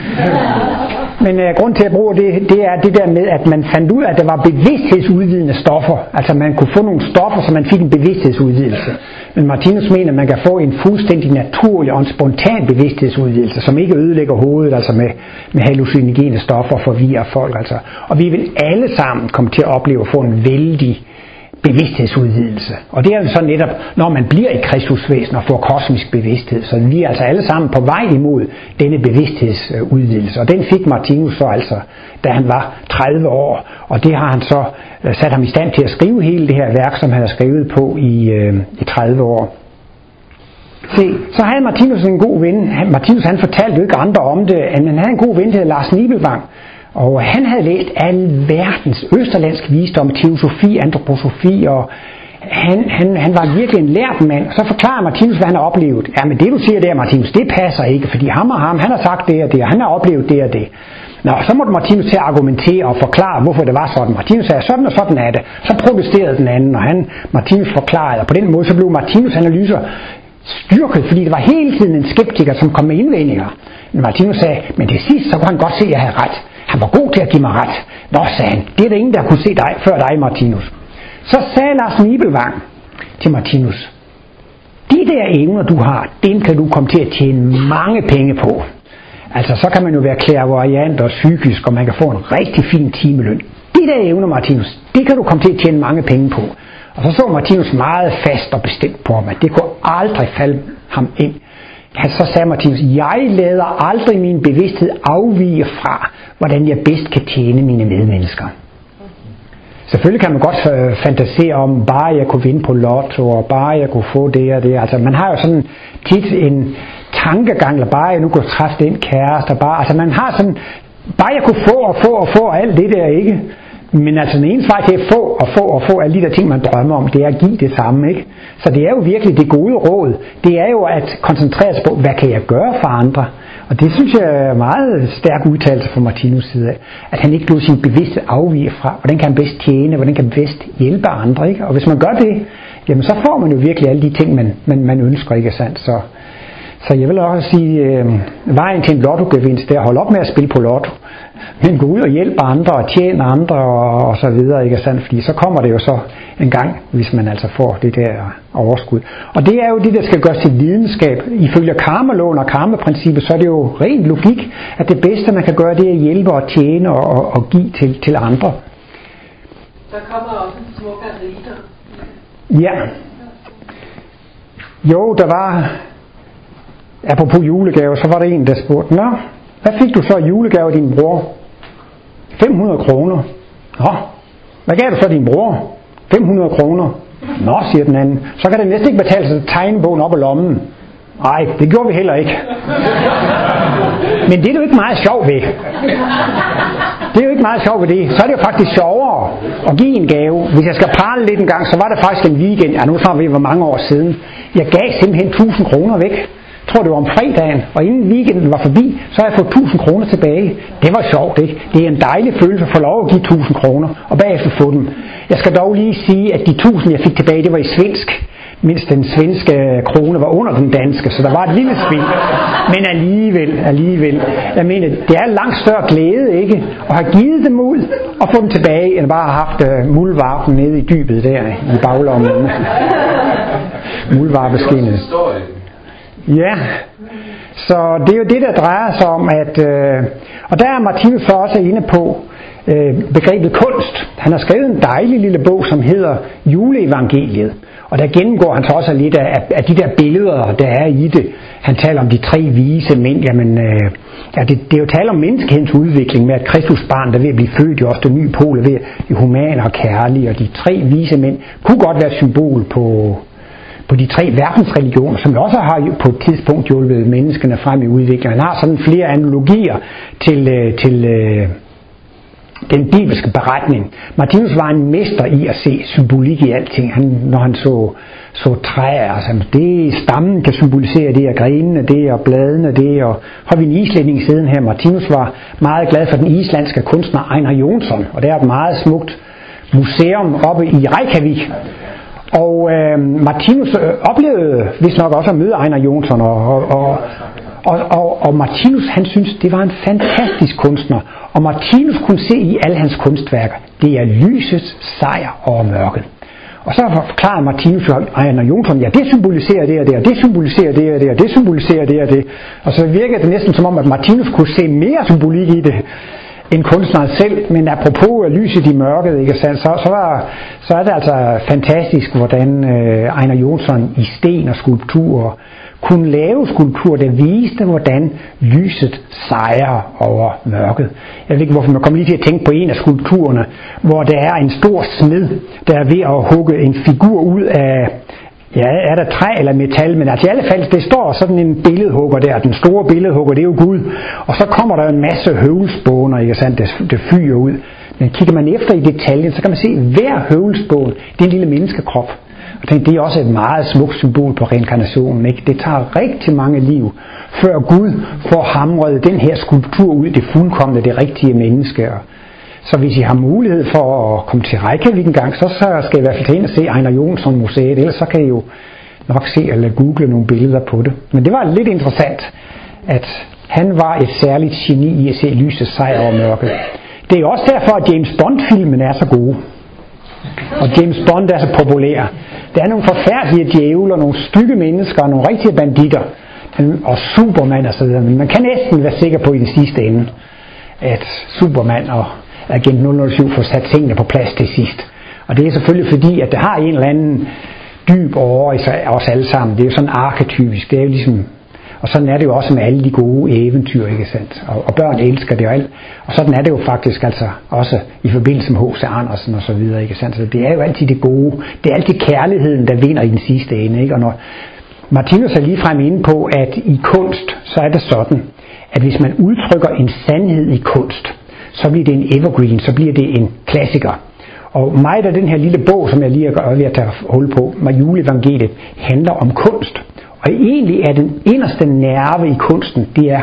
Men uh, grund til at bruge det, det er det der med, at man fandt ud af, at der var bevidsthedsudvidende stoffer. Altså man kunne få nogle stoffer, så man fik en bevidsthedsudvidelse. Men Martinus mener, at man kan få en fuldstændig naturlig og en spontan bevidsthedsudvidelse, som ikke ødelægger hovedet, altså med, med hallucinogene stoffer og forvirrer folk. Altså. Og vi vil alle sammen komme til at opleve at få en vældig bevidsthedsudvidelse. Og det er så netop, når man bliver et Kristusvæsen og får kosmisk bevidsthed. Så vi er altså alle sammen på vej imod denne bevidsthedsudvidelse. Og den fik Martinus så altså, da han var tredive år. Og det har han så sat ham i stand til at skrive hele det her værk, som han har skrevet på i, øh, i tredive år. Se, så havde Martinus en god ven. Martinus han fortalte jo ikke andre om det, men han havde en god ven, der hed Lars Nibelvang. Og han havde læst alverdens østerlandsk visdom, teosofi, antroposofi, og han, han, han var virkelig en lært mand. Og så forklarer Martinus, hvad han har oplevet. Ja, men det du siger der, Martinus, det passer ikke, fordi ham og ham, han har sagt det og det, og han har oplevet det og det. Nå, så måtte Martinus til at argumentere og forklare, hvorfor det var sådan. Martinus sagde, sådan og sådan er det. Så protesterede den anden, og han, Martinus forklarede, og på den måde så blev Martinus' analyser styrket, fordi det var hele tiden en skeptiker, som kom med indvendinger. Men Martinus sagde, men til sidst, så kunne han godt se, at jeg havde ret. Han var god til at give mig ret. Nå, sagde han, det er der ingen, der kunne se dig før dig, Martinus. Så sagde Lars Nibelvang til Martinus, de der evner, du har, dem kan du komme til at tjene mange penge på. Altså, så kan man jo være clairvoyant og psykisk, og man kan få en rigtig fin timeløn. De der evner, Martinus, det kan du komme til at tjene mange penge på. Og så så Martinus meget fast og bestemt på ham, at det kunne aldrig falde ham ind. Så sagde Martinus, jeg lader aldrig min bevidsthed afvige fra, hvordan jeg bedst kan tjene mine medmennesker. Selvfølgelig kan man godt fantasere om, bare jeg kunne vinde på lotto, og bare jeg kunne få det og det. Altså man har jo sådan tit en tankegang, eller bare jeg nu kunne træffe den kæreste, bare, altså man har sådan, bare jeg kunne få og få og få alt det der, ikke? Men altså den ene vej til at få og få og få alle de der ting, man drømmer om, det er at give det samme, ikke? Så det er jo virkelig det gode råd. Det er jo at koncentrere sig på, hvad kan jeg gøre for andre? Og det synes jeg er meget stærk udtalelse fra Martinus side af, at han ikke lod sin bevidsthed afvige fra, hvordan kan han bedst tjene, hvordan kan han bedst hjælpe andre, ikke? Og hvis man gør det, jamen så får man jo virkelig alle de ting, man, man, man ønsker, ikke sandt? Så, så jeg vil også sige, øh, vejen til en lottogevinst, det er at holde op med at spille på lotto, men gå ud og hjælpe andre og tjene andre og, og så videre, ikke sandt? Fordi så kommer det jo så en gang, hvis man altså får det der overskud. Og det er jo det, der skal gøres til videnskab. Ifølge karmaloven og karmaprincippet, så er det jo ren logik, at det bedste, man kan gøre, det er at hjælpe og tjene og, og, og give til, til andre. Der kommer også en smukke riter. Ja. Jo, der var, apropos julegave, så var der en, der spurgte, nå, hvad fik du så i julegave af din bror? fem hundrede kroner. Nå, hvad gav du så din bror? fem hundrede kroner. Nå, siger den anden, så kan det næsten ikke betale sig at tegne bogen op i lommen. Nej, det gjorde vi heller ikke. Men det er jo ikke meget sjovt ved. Det er jo ikke meget sjovt ved det. Så er det jo faktisk sjovere at give en gave. Hvis jeg skal prale lidt en gang, så var det faktisk en weekend. Ja, nu snakker vi, hvor mange år siden. Jeg gav simpelthen tusind kroner væk. Jeg tror, det var om fredagen. Og inden weekenden var forbi, så har jeg fået tusind kroner tilbage. Det var sjovt, ikke? Det er en dejlig følelse at få lov at give tusind kroner, og bagefter få dem. Jeg skal dog lige sige, at de tusind, jeg fik tilbage, det var i svensk. Mens den svenske krone var under den danske, så der var et lille sving. Men alligevel, alligevel. Jeg mener, det er langt større glæde, ikke? At have givet dem ud og få dem tilbage, end bare at have haft uh, muldvarpen nede i dybet der i baglommen. Muldvarpeskinnet. Ja, så det er jo det, der drejer sig om, at, øh, og der er Martinus så også inde på øh, begrebet kunst. Han har skrevet en dejlig lille bog, som hedder Juleevangeliet, og der gennemgår han så også lidt af, af de der billeder, der er i det. Han taler om de tre vise mænd, jamen, øh, ja, det, det er jo tale om menneskehedens udvikling med, at Kristus barn, der er ved at blive født, jo også den nye pol, ved de humane og kærlige, og de tre vise mænd kunne godt være symbol på på de tre verdensreligioner, som også har på et tidspunkt hjulpet menneskene frem i udviklingen. Han har sådan flere analogier til, til øh, den bibelske beretning. Martinus var en mester i at se symbolik i alting. Han, når han så, så træer, altså det stammen kan symbolisere det, og grenene det, og bladene det, og har vi en islænding siden her. Martinus var meget glad for den islandske kunstner Einar Jónsson, og det er et meget smukt museum oppe i Reykjavik. Og øh, Martinus øh, oplevede vist nok også at møde Einar Jónsson, og, og, og, og, og, og Martinus han synes det var en fantastisk kunstner, og Martinus kunne se i alle hans kunstværker, det er lysets sejr over mørket. Og så forklarede Martinus og Einar Jónsson, ja det symboliserer det og det, og det symboliserer det og det, og det symboliserer det og det. Og så virkede det næsten som om, at Martinus kunne se mere symbolik i det, end kunstneren selv, men apropos lyset i mørket, ikke sandt, så, så, var, så er det altså fantastisk, hvordan øh, Einar Jónsson i sten og skulpturer kunne lave skulpturer, der viste, hvordan lyset sejrer over mørket. Jeg ved ikke, hvorfor man kommer lige til at tænke på en af skulpturerne, hvor der er en stor smed, der er ved at hugge en figur ud af, ja, er der træ eller metal, men altså i alle fald, det står sådan en billedhugger der, den store billedhugger, det er jo Gud, og så kommer der en masse høvlspåner, ikke sandt, det, det fyrer ud. Men kigger man efter i detaljen, så kan man se, at hver høvlspån, det er en lille menneskekrop. Og tænk, det er også et meget smukt symbol på reinkarnationen, ikke? Det tager rigtig mange liv, før Gud får hamret den her skulptur ud, det fuldkomne, det rigtige menneske. Så hvis I har mulighed for at komme til Reykjavik en gang, så skal I i hvert fald tage ind og se Einar Jónsson museet, ellers så kan I jo nok se eller google nogle billeder på det. Men det var lidt interessant, at han var et særligt geni i at se lyset sejr over mørket. Det er også derfor, at James Bond-filmen er så gode. Og James Bond er så populær. Der er nogle forfærdelige djævler, nogle stygge mennesker og nogle rigtige banditter. Og Superman og så videre. Men man kan næsten være sikker på i den sidste ende, at Superman og Agent nul nul syv får sat tingene på plads til sidst. Og det er selvfølgelig fordi, at det har en eller anden dyb over i sig, os alle sammen. Det er jo sådan arketypisk. Det er jo ligesom, og sådan er det jo også med alle de gode eventyr, ikke sandt? Og, og børn elsker det jo alt. Og sådan er det jo faktisk altså også i forbindelse med H C Andersen og så videre, ikke sandt? Så det er jo altid det gode. Det er altid kærligheden, der vinder i den sidste ende, ikke? Og når Martinus er ligefrem inde på, at i kunst, så er det sådan, at hvis man udtrykker en sandhed i kunst, så bliver det en evergreen, så bliver det en klassiker. Og meget af den her lille bog, som jeg lige er ved at tage hul på, med Juleevangeliet, handler om kunst. Og egentlig er den inderste nerve i kunsten, det er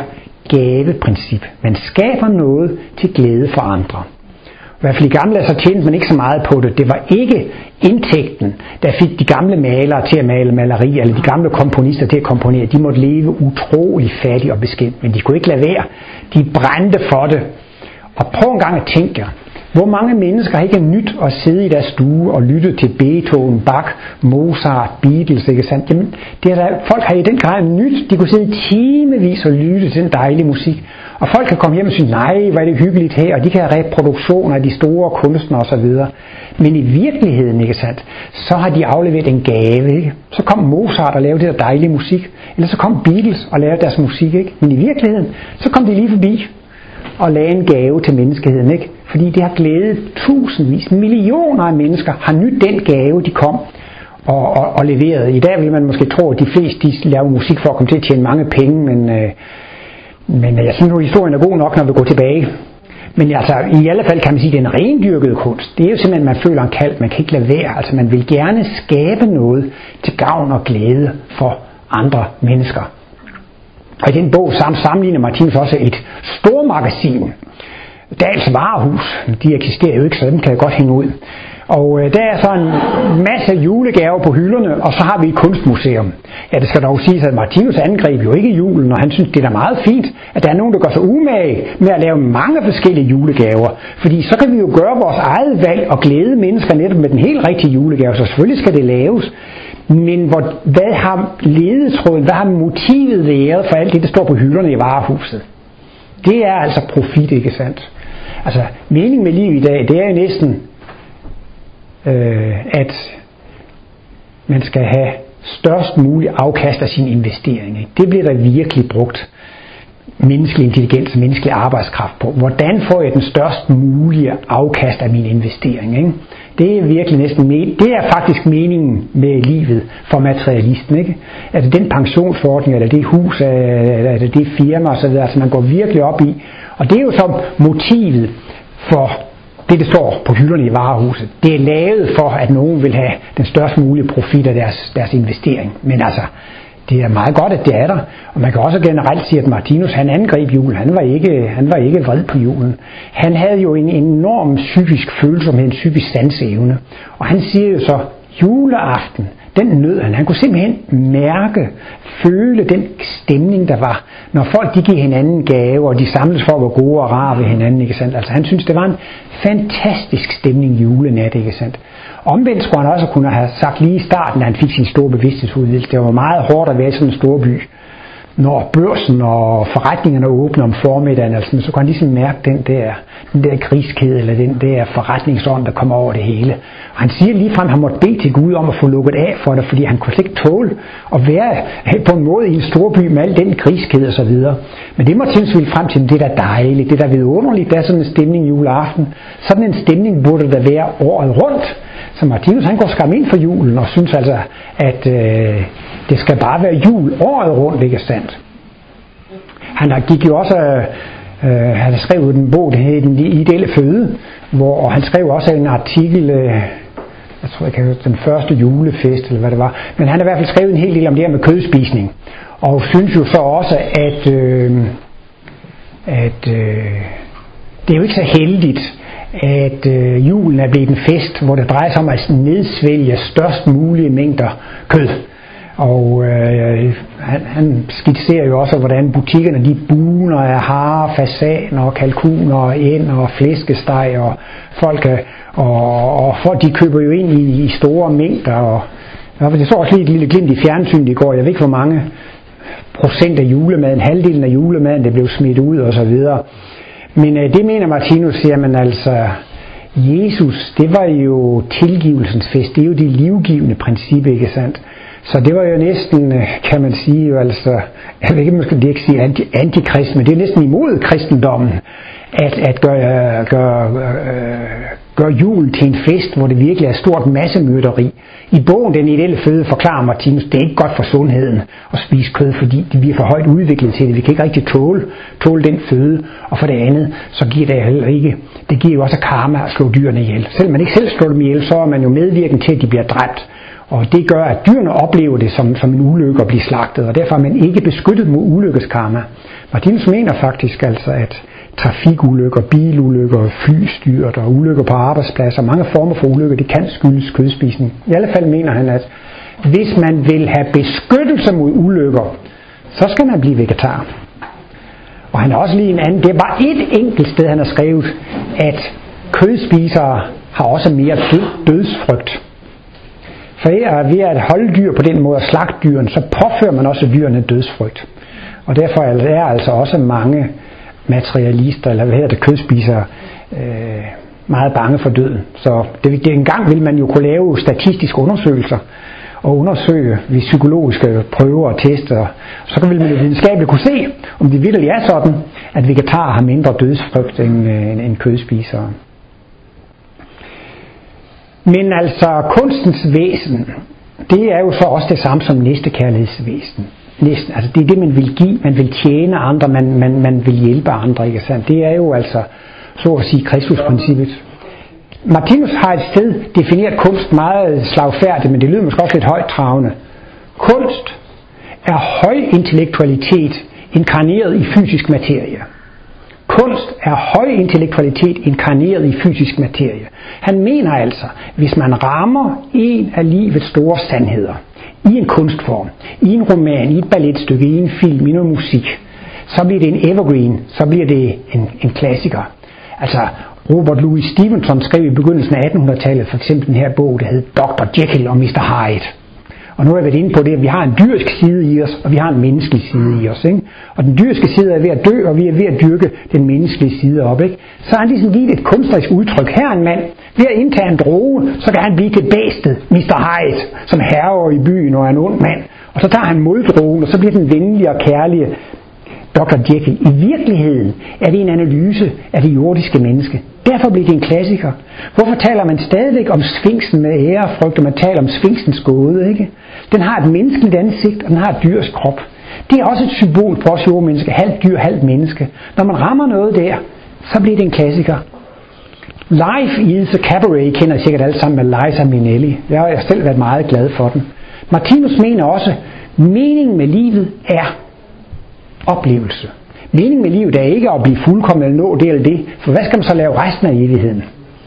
gaveprincip. Man skaber noget til glæde for andre. I hvert fald i gamle så tjente man ikke så meget på det. Det var ikke indtægten, der fik de gamle malere til at male malerier, eller de gamle komponister til at komponere. De måtte leve utrolig fattigt og beskæmt, men de kunne ikke lade være. De brændte for det. Og prøv en gang at tænke jer, hvor mange mennesker har ikke nyt at sidde i deres stue og lytte til Beethoven, Bach, Mozart, Beatles, ikke sandt? Jamen, det er der, folk har i den grad nyt. De kunne sidde timevis og lytte til den dejlige musik. Og folk kan komme hjem og sige, nej, hvor er det hyggeligt her, og de kan have reproduktioner af de store kunstnere osv. Men i virkeligheden, ikke sandt, så har de afleveret en gave, ikke? Så kom Mozart og lavede det der dejlige musik, eller så kom Beatles og lavede deres musik, ikke? Men i virkeligheden, så kom de lige forbi og lagde en gave til menneskeheden, ikke? Fordi det har glædet tusindvis, millioner af mennesker, har nyt den gave, de kom og, og, og leverede. I dag vil man måske tro, at de fleste de laver musik for at komme til at tjene mange penge, men, øh, men jeg synes nu, historien er god nok, når vi går tilbage. Men altså, i alle fald kan man sige, at den rendyrkede kunst, det er jo simpelthen, at man føler en kald, man kan ikke lade være. Altså, man vil gerne skabe noget til gavn og glæde for andre mennesker. Og i den bog sammenligner Martinus også et stormagasin. Dahls Varehus, de eksisterer jo ikke, så dem kan jeg godt hænge ud. Og øh, der er så en masse julegaver på hylderne, og så har vi et kunstmuseum. Ja, det skal dog siges, at Martinus angreb jo ikke julen, og han synes, det er da meget fint, at der er nogen, der gør sig umage med at lave mange forskellige julegaver. Fordi så kan vi jo gøre vores eget valg og glæde mennesker netop med den helt rigtige julegave, så selvfølgelig skal det laves. Men hvor, hvad har ledetråden, hvad har motivet været for alt det, der står på hylderne i varehuset? Det er altså profit, ikke sandt? Altså, meningen med liv i dag, det er jo næsten, øh, at man skal have størst mulig afkast af sin investering. Ikke? Det bliver der virkelig brugt menneskelig intelligens og menneskelig arbejdskraft på. Hvordan får jeg den størst mulige afkast af min investering? Ikke? Det er virkelig næsten det er faktisk meningen med livet for materialisten, ikke? Altså den pensionsforordning, eller det hus, eller det firma osv., altså man går virkelig op i. Og det er jo så motivet for det, der står på hylderne i varehuset. Det er lavet for, at nogen vil have den størst mulige profit af deres, deres investering. Men altså, det er meget godt, at det er der. Og man kan også generelt sige, at Martinus, han angreb julen. Han var ikke, han var ikke vred på julen. Han havde jo en enorm psykisk følsomhed, en psykisk sanseevne. Og han siger jo så, juleaften, den nød han. Han kunne simpelthen mærke, føle den stemning, der var, når folk de giver hinanden gaver, og de samles for at være gode og rare ved hinanden, ikke sandt? Altså han synes, det var en fantastisk stemning julenat, ikke sandt? Omvendt skulle han også kunne have sagt lige i starten, at han fik sin store bevidsthedsudvidelse. Det var meget hårdt at være i sådan en stor by. Når børsen og forretningerne åbner om formiddagen, altså, så kan han ligesom mærke den der, den der griskhed, eller den der forretningsånd, der kommer over det hele. Og han siger ligefrem, at han måtte bede til Gud om at få lukket af for det, fordi han kunne slet ikke tåle at være på en måde i en stor by med al den griskhed og så videre. Men det må tilsvile frem til, det der dejligt, det der vidunderligt, der er sådan en stemning juleaften. Sådan en stemning burde der være året rundt. Så Martinus, han går skam ind for julen og synes altså, at øh, det skal bare være jul året rundt, ikke sandt? Han gik jo også, øh, han har skrevet en bog, der hedder Den ideelle føde, hvor og han skrev også en artikel, øh, jeg tror ikke, den første julefest, eller hvad det var, men han har i hvert fald skrevet en hel del om det her med kødspisning, og synes jo så også, at, øh, at øh, det er jo ikke så heldigt, at øh, julen er blevet en fest, hvor det drejer sig om at nedsvælge størst mulige mængder kød. Og øh, han, han skitserer jo også, hvordan butikkerne de buner af harer, fasaner og kalkuner og ænder og flæskesteg, og folk, og, og folk de køber jo ind i, i store mængder. Og, og det så også lige et lille glimt i fjernsynet i går. Jeg ved ikke, hvor mange procent af julemaden, halvdelen af julemaden, det blev smidt ud og så videre. Men øh, det mener Martinus, siger man altså, Jesus, det var jo tilgivelsens fest, det er jo det livgivende princip, ikke sandt? Så det var jo næsten, kan man sige, jo altså, jeg ved ikke, måske det ikke sige anti, antikrist, men det er næsten imod kristendommen, at, at gøre, gøre, øh, gøre julen til en fest, hvor det virkelig er stort massemyrderi. I bogen Den ideelle føde forklarer Martinus, det er ikke godt for sundheden at spise kød, fordi de bliver for højt udviklet til det. Vi kan ikke rigtig tåle, tåle den føde. Og for det andet, så giver det heller ikke, det giver jo også karma at slå dyrene ihjel. Selvom man ikke selv slår dem ihjel, så er man jo medvirkende til, at de bliver dræbt. Og det gør, at dyrene oplever det som, som en ulykke at blive slagtet, og derfor er man ikke beskyttet mod ulykkeskarma. Martinus mener faktisk altså, at trafikulykker, bilulykker, flystyrt og ulykker på arbejdspladser, mange former for ulykker, det kan skyldes kødspisning. I alle fald mener han, at hvis man vil have beskyttelse mod ulykker, så skal man blive vegetar. Og han har også lige en anden, det er bare et enkelt sted, han har skrevet, at kødspisere har også mere død, dødsfrygt. For ved at holde dyr på den måde og slagte dyrene, så påfører man også dyrene dødsfrygt. Og derfor er altså også mange materialister, eller hvad hedder det, kødspisere, øh, meget bange for døden. Så det, det engang vil man jo kunne lave statistiske undersøgelser, og undersøge ved psykologiske prøver og tester. Så vil man jo videnskabeligt kunne se, om det virkelig er sådan, at vegetarer har mindre dødsfrygt end, end, end kødspisere. Men altså kunstens væsen, det er jo så også det samme som næstekærlighedsvæsen. Næsten, altså det er det, man vil give, man vil tjene andre, man, man, man vil hjælpe andre, ikke sandt? Det er jo altså, så at sige, Kristusprincippet. Martinus har et sted defineret kunst meget slagfærdigt, men det lyder måske også lidt højtravende. Kunst er høj intellektualitet inkarneret i fysisk materie. Kunst er høj intellektualitet inkarneret i fysisk materie. Han mener altså, hvis man rammer en af livets store sandheder, i en kunstform, i en roman, i et balletstykke, i en film, i noget musik, så bliver det en evergreen, så bliver det en, en klassiker. Altså, Robert Louis Stevenson skrev i begyndelsen af attenhundredetallet for eksempel den her bog, der hed doktor Jekyll og mister Hyde. Og nu har jeg været inde på det, at vi har en dyrisk side i os, og vi har en menneskelig side i os. Ikke? Og den dyriske side er ved at dø, og vi er ved at dyrke den menneskelige side op. Ikke? Så har han ligesom givet et kunstnerisk udtryk. Her er en mand, ved at indtage en droge, så kan han blive til bæstet, mister Hyde, som herrer i byen og er en ond mand. Og så tager han moddrogen, og så bliver den venlige og kærlige doktor Jekyll. I virkeligheden er det en analyse af det jordiske menneske. Derfor bliver det en klassiker. Hvorfor taler man stadigvæk om sfinksen med ærefrygt, og man taler om sfinksens gåde, ikke? Den har et menneskeligt ansigt, og den har et dyrs krop. Det er også et symbol på os jordmennesker, halvt dyr, halvt menneske. Når man rammer noget der, så bliver det en klassiker. Life is a Cabaret, I kender sikkert alle sammen med Liza Minnelli. Jeg har selv været meget glad for den. Martinus mener også, meningen med livet er oplevelse. Meningen med livet er ikke at blive fuldkommen eller nå det eller det, for hvad skal man så lave resten af evigheden?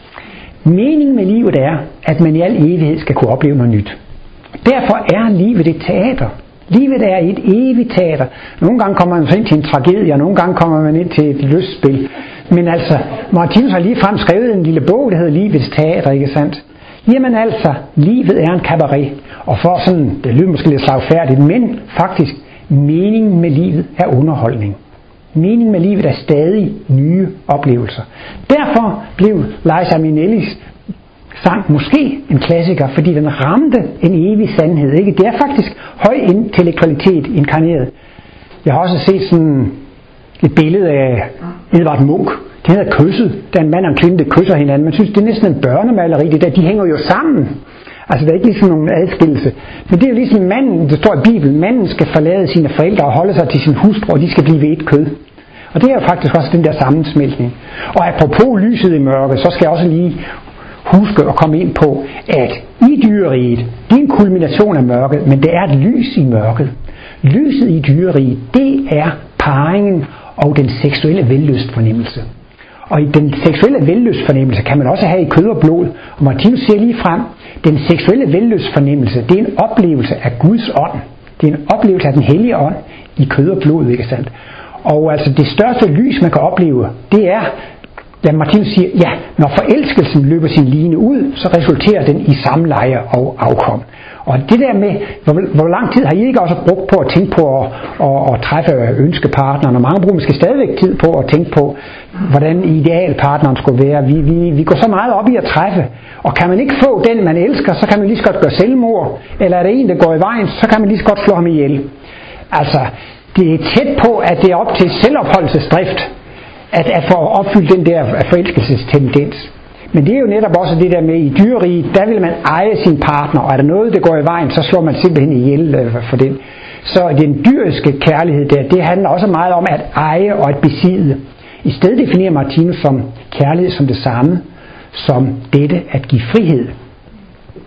Meningen med livet er, at man i al evighed skal kunne opleve noget nyt. Derfor er livet et teater. Livet er et evigt teater. Nogle gange kommer man så ind til en tragedie, og nogle gange kommer man ind til et lystspil. Men altså, Martinus har lige frem skrevet en lille bog, der hedder Livets Teater, ikke sandt? Jamen altså, livet er en cabaret. Og for sådan, det lyder måske lidt slagfærdigt, men faktisk, meningen med livet er underholdning. Meningen med livet er stadig nye oplevelser. Derfor blev Liza Minnellis sang måske en klassiker, fordi den ramte en evig sandhed. Ikke? Det er faktisk høj intellektualitet inkarneret. Jeg har også set sådan et billede af Edvard Munch. Det hedder Kysset. Der er en mand og en kvinde, der kysser hinanden. Man synes, det er næsten en børnemaleri. Det der, de hænger jo sammen. Altså, der er ikke ligesom nogen adskillelse. Men det er jo ligesom manden, der står i Bibelen. Manden skal forlade sine forældre og holde sig til sin hustru, og de skal blive ved et kød. Og det er jo faktisk også den der sammensmeltning. Og apropos lyset i mørket, så skal jeg også lige huske at komme ind på, at i dyreriget, det er en kulmination af mørket, men det er et lys i mørket. Lyset i dyreriget, det er parringen og den seksuelle vellystfornemmelse. Og i den seksuelle vellystfornemmelse kan man også have i kød og blod. Og Martinus siger lige frem, den seksuelle vellystfornemmelse, det er en oplevelse af Guds ånd. Det er en oplevelse af den hellige ånd i kød og blod, ikke sandt? Og altså det største lys, man kan opleve, det er, da Martinus siger, ja, når forelskelsen løber sin line ud, så resulterer den i samleje og afkom. Og det der med, hvor, hvor lang tid har I ikke også brugt på at tænke på at, at, at træffe ønskepartneren, og mange bruger måske stadigvæk tid på at tænke på, hvordan idealpartneren skulle være. Vi, vi, vi går så meget op i at træffe, og kan man ikke få den, man elsker, så kan man lige så godt gøre selvmord, eller er der en, der går i vejen, så kan man lige så godt slå ham ihjel. Altså, det er tæt på, at det er op til selvopholdelsesdrift, at, at få opfyldt den der forelskelsestendens. Men det er jo netop også det der med i dyreriget, der vil man eje sin partner, og er der noget, der går i vejen, så slår man simpelthen ihjel for den. Så den dyriske kærlighed der, det handler også meget om at eje og at besidde. I stedet definerer Martinus som kærlighed som det samme, som dette at give frihed.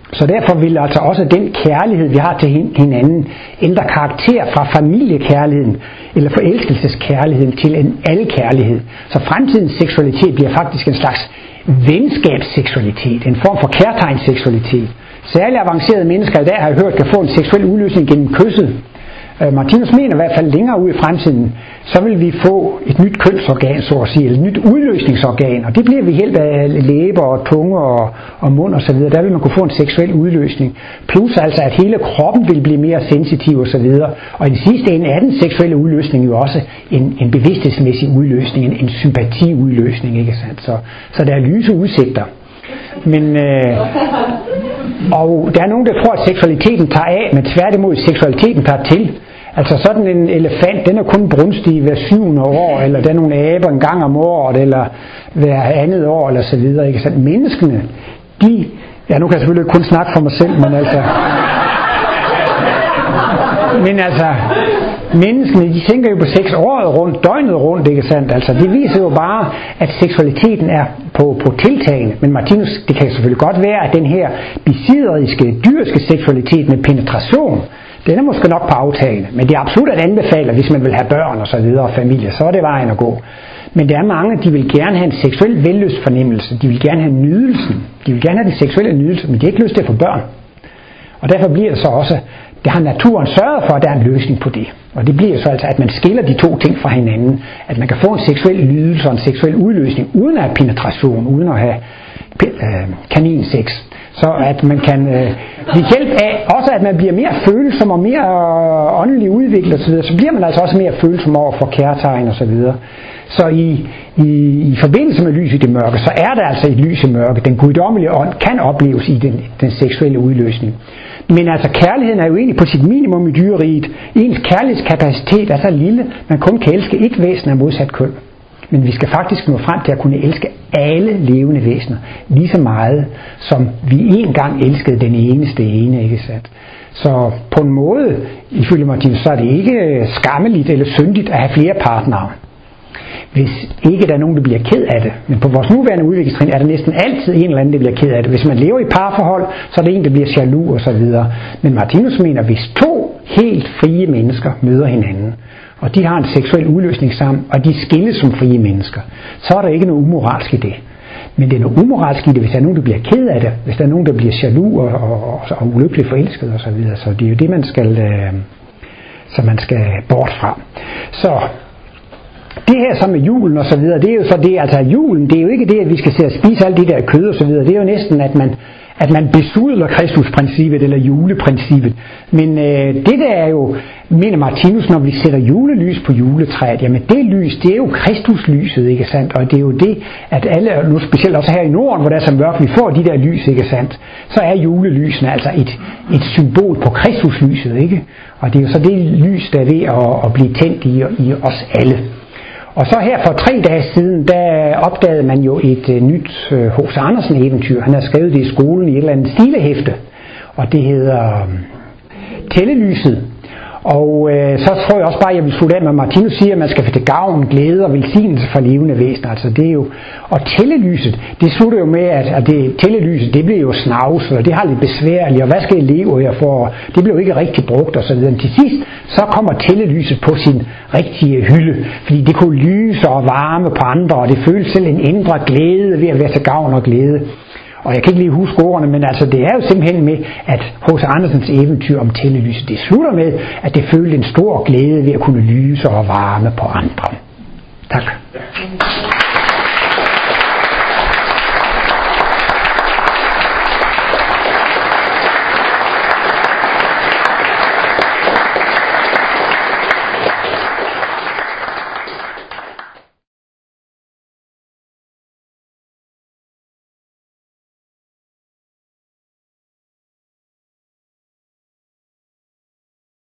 Så derfor vil altså også den kærlighed, vi har til hinanden, ændre karakter fra familiekærligheden eller forelskelseskærligheden til en alkærlighed. Så fremtidens seksualitet bliver faktisk en slags venskabsseksualitet, en form for kærtegnsseksualitet. Særligt avancerede mennesker i dag, har jeg hørt, kan få en seksuel udløsning gennem kysset. Martinus mener i hvert fald længere ud i fremtiden, så vil vi få et nyt kønsorgan, så at sige, eller et nyt udløsningsorgan, og det bliver ved hjælp af læber og tunge og, og mund og så videre. Der vil man kunne få en seksuel udløsning. Plus altså, at hele kroppen vil blive mere sensitiv og så videre. Og i den sidste ende er den seksuelle udløsning jo også en, en bevidsthedsmæssig udløsning, en, en sympatiudløsning, ikke sandt? Så, så der er lyse udsigter. Men, øh, og der er nogen, der tror, at seksualiteten tager af, men tværtimod seksualiteten tager til. Altså sådan en elefant, den er kun brunstig hver syvende år, eller der er nogle aber en gang om året, eller hver andet år, eller så videre. Ikke sandt? Menneskene, de, ja nu kan jeg selvfølgelig kun snakke for mig selv, men altså, men altså, menneskene, de tænker jo på sex året rundt, døgnet rundt, ikke sandt? Altså, det viser jo bare, at seksualiteten er på, på tiltagende. Men Martinus, det kan selvfølgelig godt være, at den her besidderiske, dyriske seksualitet med penetration, den er måske nok på aftagende. Men det er absolut at anbefale, hvis man vil have børn og så videre og familie, så er det vejen at gå. Men der er mange, de vil gerne have en seksuel vellystfornemmelse, de vil gerne have nydelsen, de vil gerne have den seksuelle nydelse, men de har ikke lyst til at få børn. Og derfor bliver det så også, det har naturen sørget for, at der er en løsning på det. Og det bliver så altså, at man skiller de to ting fra hinanden. At man kan få en seksuel nydelse og en seksuel udløsning, uden at have penetration, uden at have øh, kaninsex. Så at man kan øh, ved hjælp af, også at man bliver mere følsom og mere øh, åndelig udviklet osv., så bliver man altså også mere følsom over for kærtegn osv. Så, så i, i, i forbindelse med lys i det mørke, så er der altså et lys i mørke. Den guddommelige ånd kan opleves i den, den seksuelle udløsning. Men altså kærligheden er jo egentlig på sit minimum i dyreriget. Ens kærlighedskapacitet er så lille, man kun kan elske et væsen af modsat køn. Men vi skal faktisk nå frem til at kunne elske alle levende væsener lige så meget, som vi engang elskede den eneste ene, ikke sandt? Så på en måde, ifølge Martinus, så er det ikke skammeligt eller syndigt at have flere partnere. Hvis ikke der er nogen, der bliver ked af det. Men på vores nuværende udviklingstrin er der næsten altid en eller anden, der bliver ked af det. Hvis man lever i parforhold, så er det en, der bliver jaloux og så videre. Men Martinus mener, at hvis to helt frie mennesker møder hinanden, og de har en seksuel udløsning sammen, og de skilles som frie mennesker, så er der ikke noget umoralsk i det. Men det er noget umoralsk i det, hvis der er nogen, der bliver ked af det, hvis der er nogen, der bliver jaloux og, og, og, og ulykkeligt forelsket og så videre. Så det er jo det, man skal, øh, så man skal bort fra. Så det her så med julen og så videre, det er jo så det, altså julen, det er jo ikke det, at vi skal se at spise alt det der kød og så videre. Det er jo næsten, at man, at man besudler Kristusprincippet eller juleprincippet. Men øh, det der er jo, mener Martinus, når vi sætter julelys på juletræet, jamen det lys, det er jo Kristuslyset, ikke sandt? Og det er jo det, at alle, nu specielt også her i Norden, hvor der er så mørkt, vi får de der lys, ikke sandt? Så er julelysene altså et, et symbol på Kristuslyset, ikke? Og det er jo så det lys, der er ved at, at blive tændt i, i os alle. Og så her for tre dage siden, der opdagede man jo et uh, nyt H C uh, Andersen eventyr. Han har skrevet det i skolen i et eller andet stilehæfte, og det hedder um, Tællelyset. Og øh, så tror jeg også bare, at jeg vil slutte af med, at Martinus siger, at man skal få til gavn, glæde og velsignelse for levende væsener. Altså det er jo, og tællelyset, det slutter jo med, at, at det, tællelyset, det bliver jo snavset, og det har lidt besværligt, og hvad skal jeg leve her for? Det bliver jo ikke rigtig brugt og så videre. Men til sidst, så kommer tællelyset på sin rigtige hylde, fordi det kunne lyse og varme på andre, og det føles selv en indre glæde ved at være til gavn og glæde. Og jeg kan ikke lige huske ordene, men altså det er jo simpelthen med, at H C Andersens eventyr om tællelyset, det slutter med, at det følte en stor glæde ved at kunne lyse og varme på andre. Tak.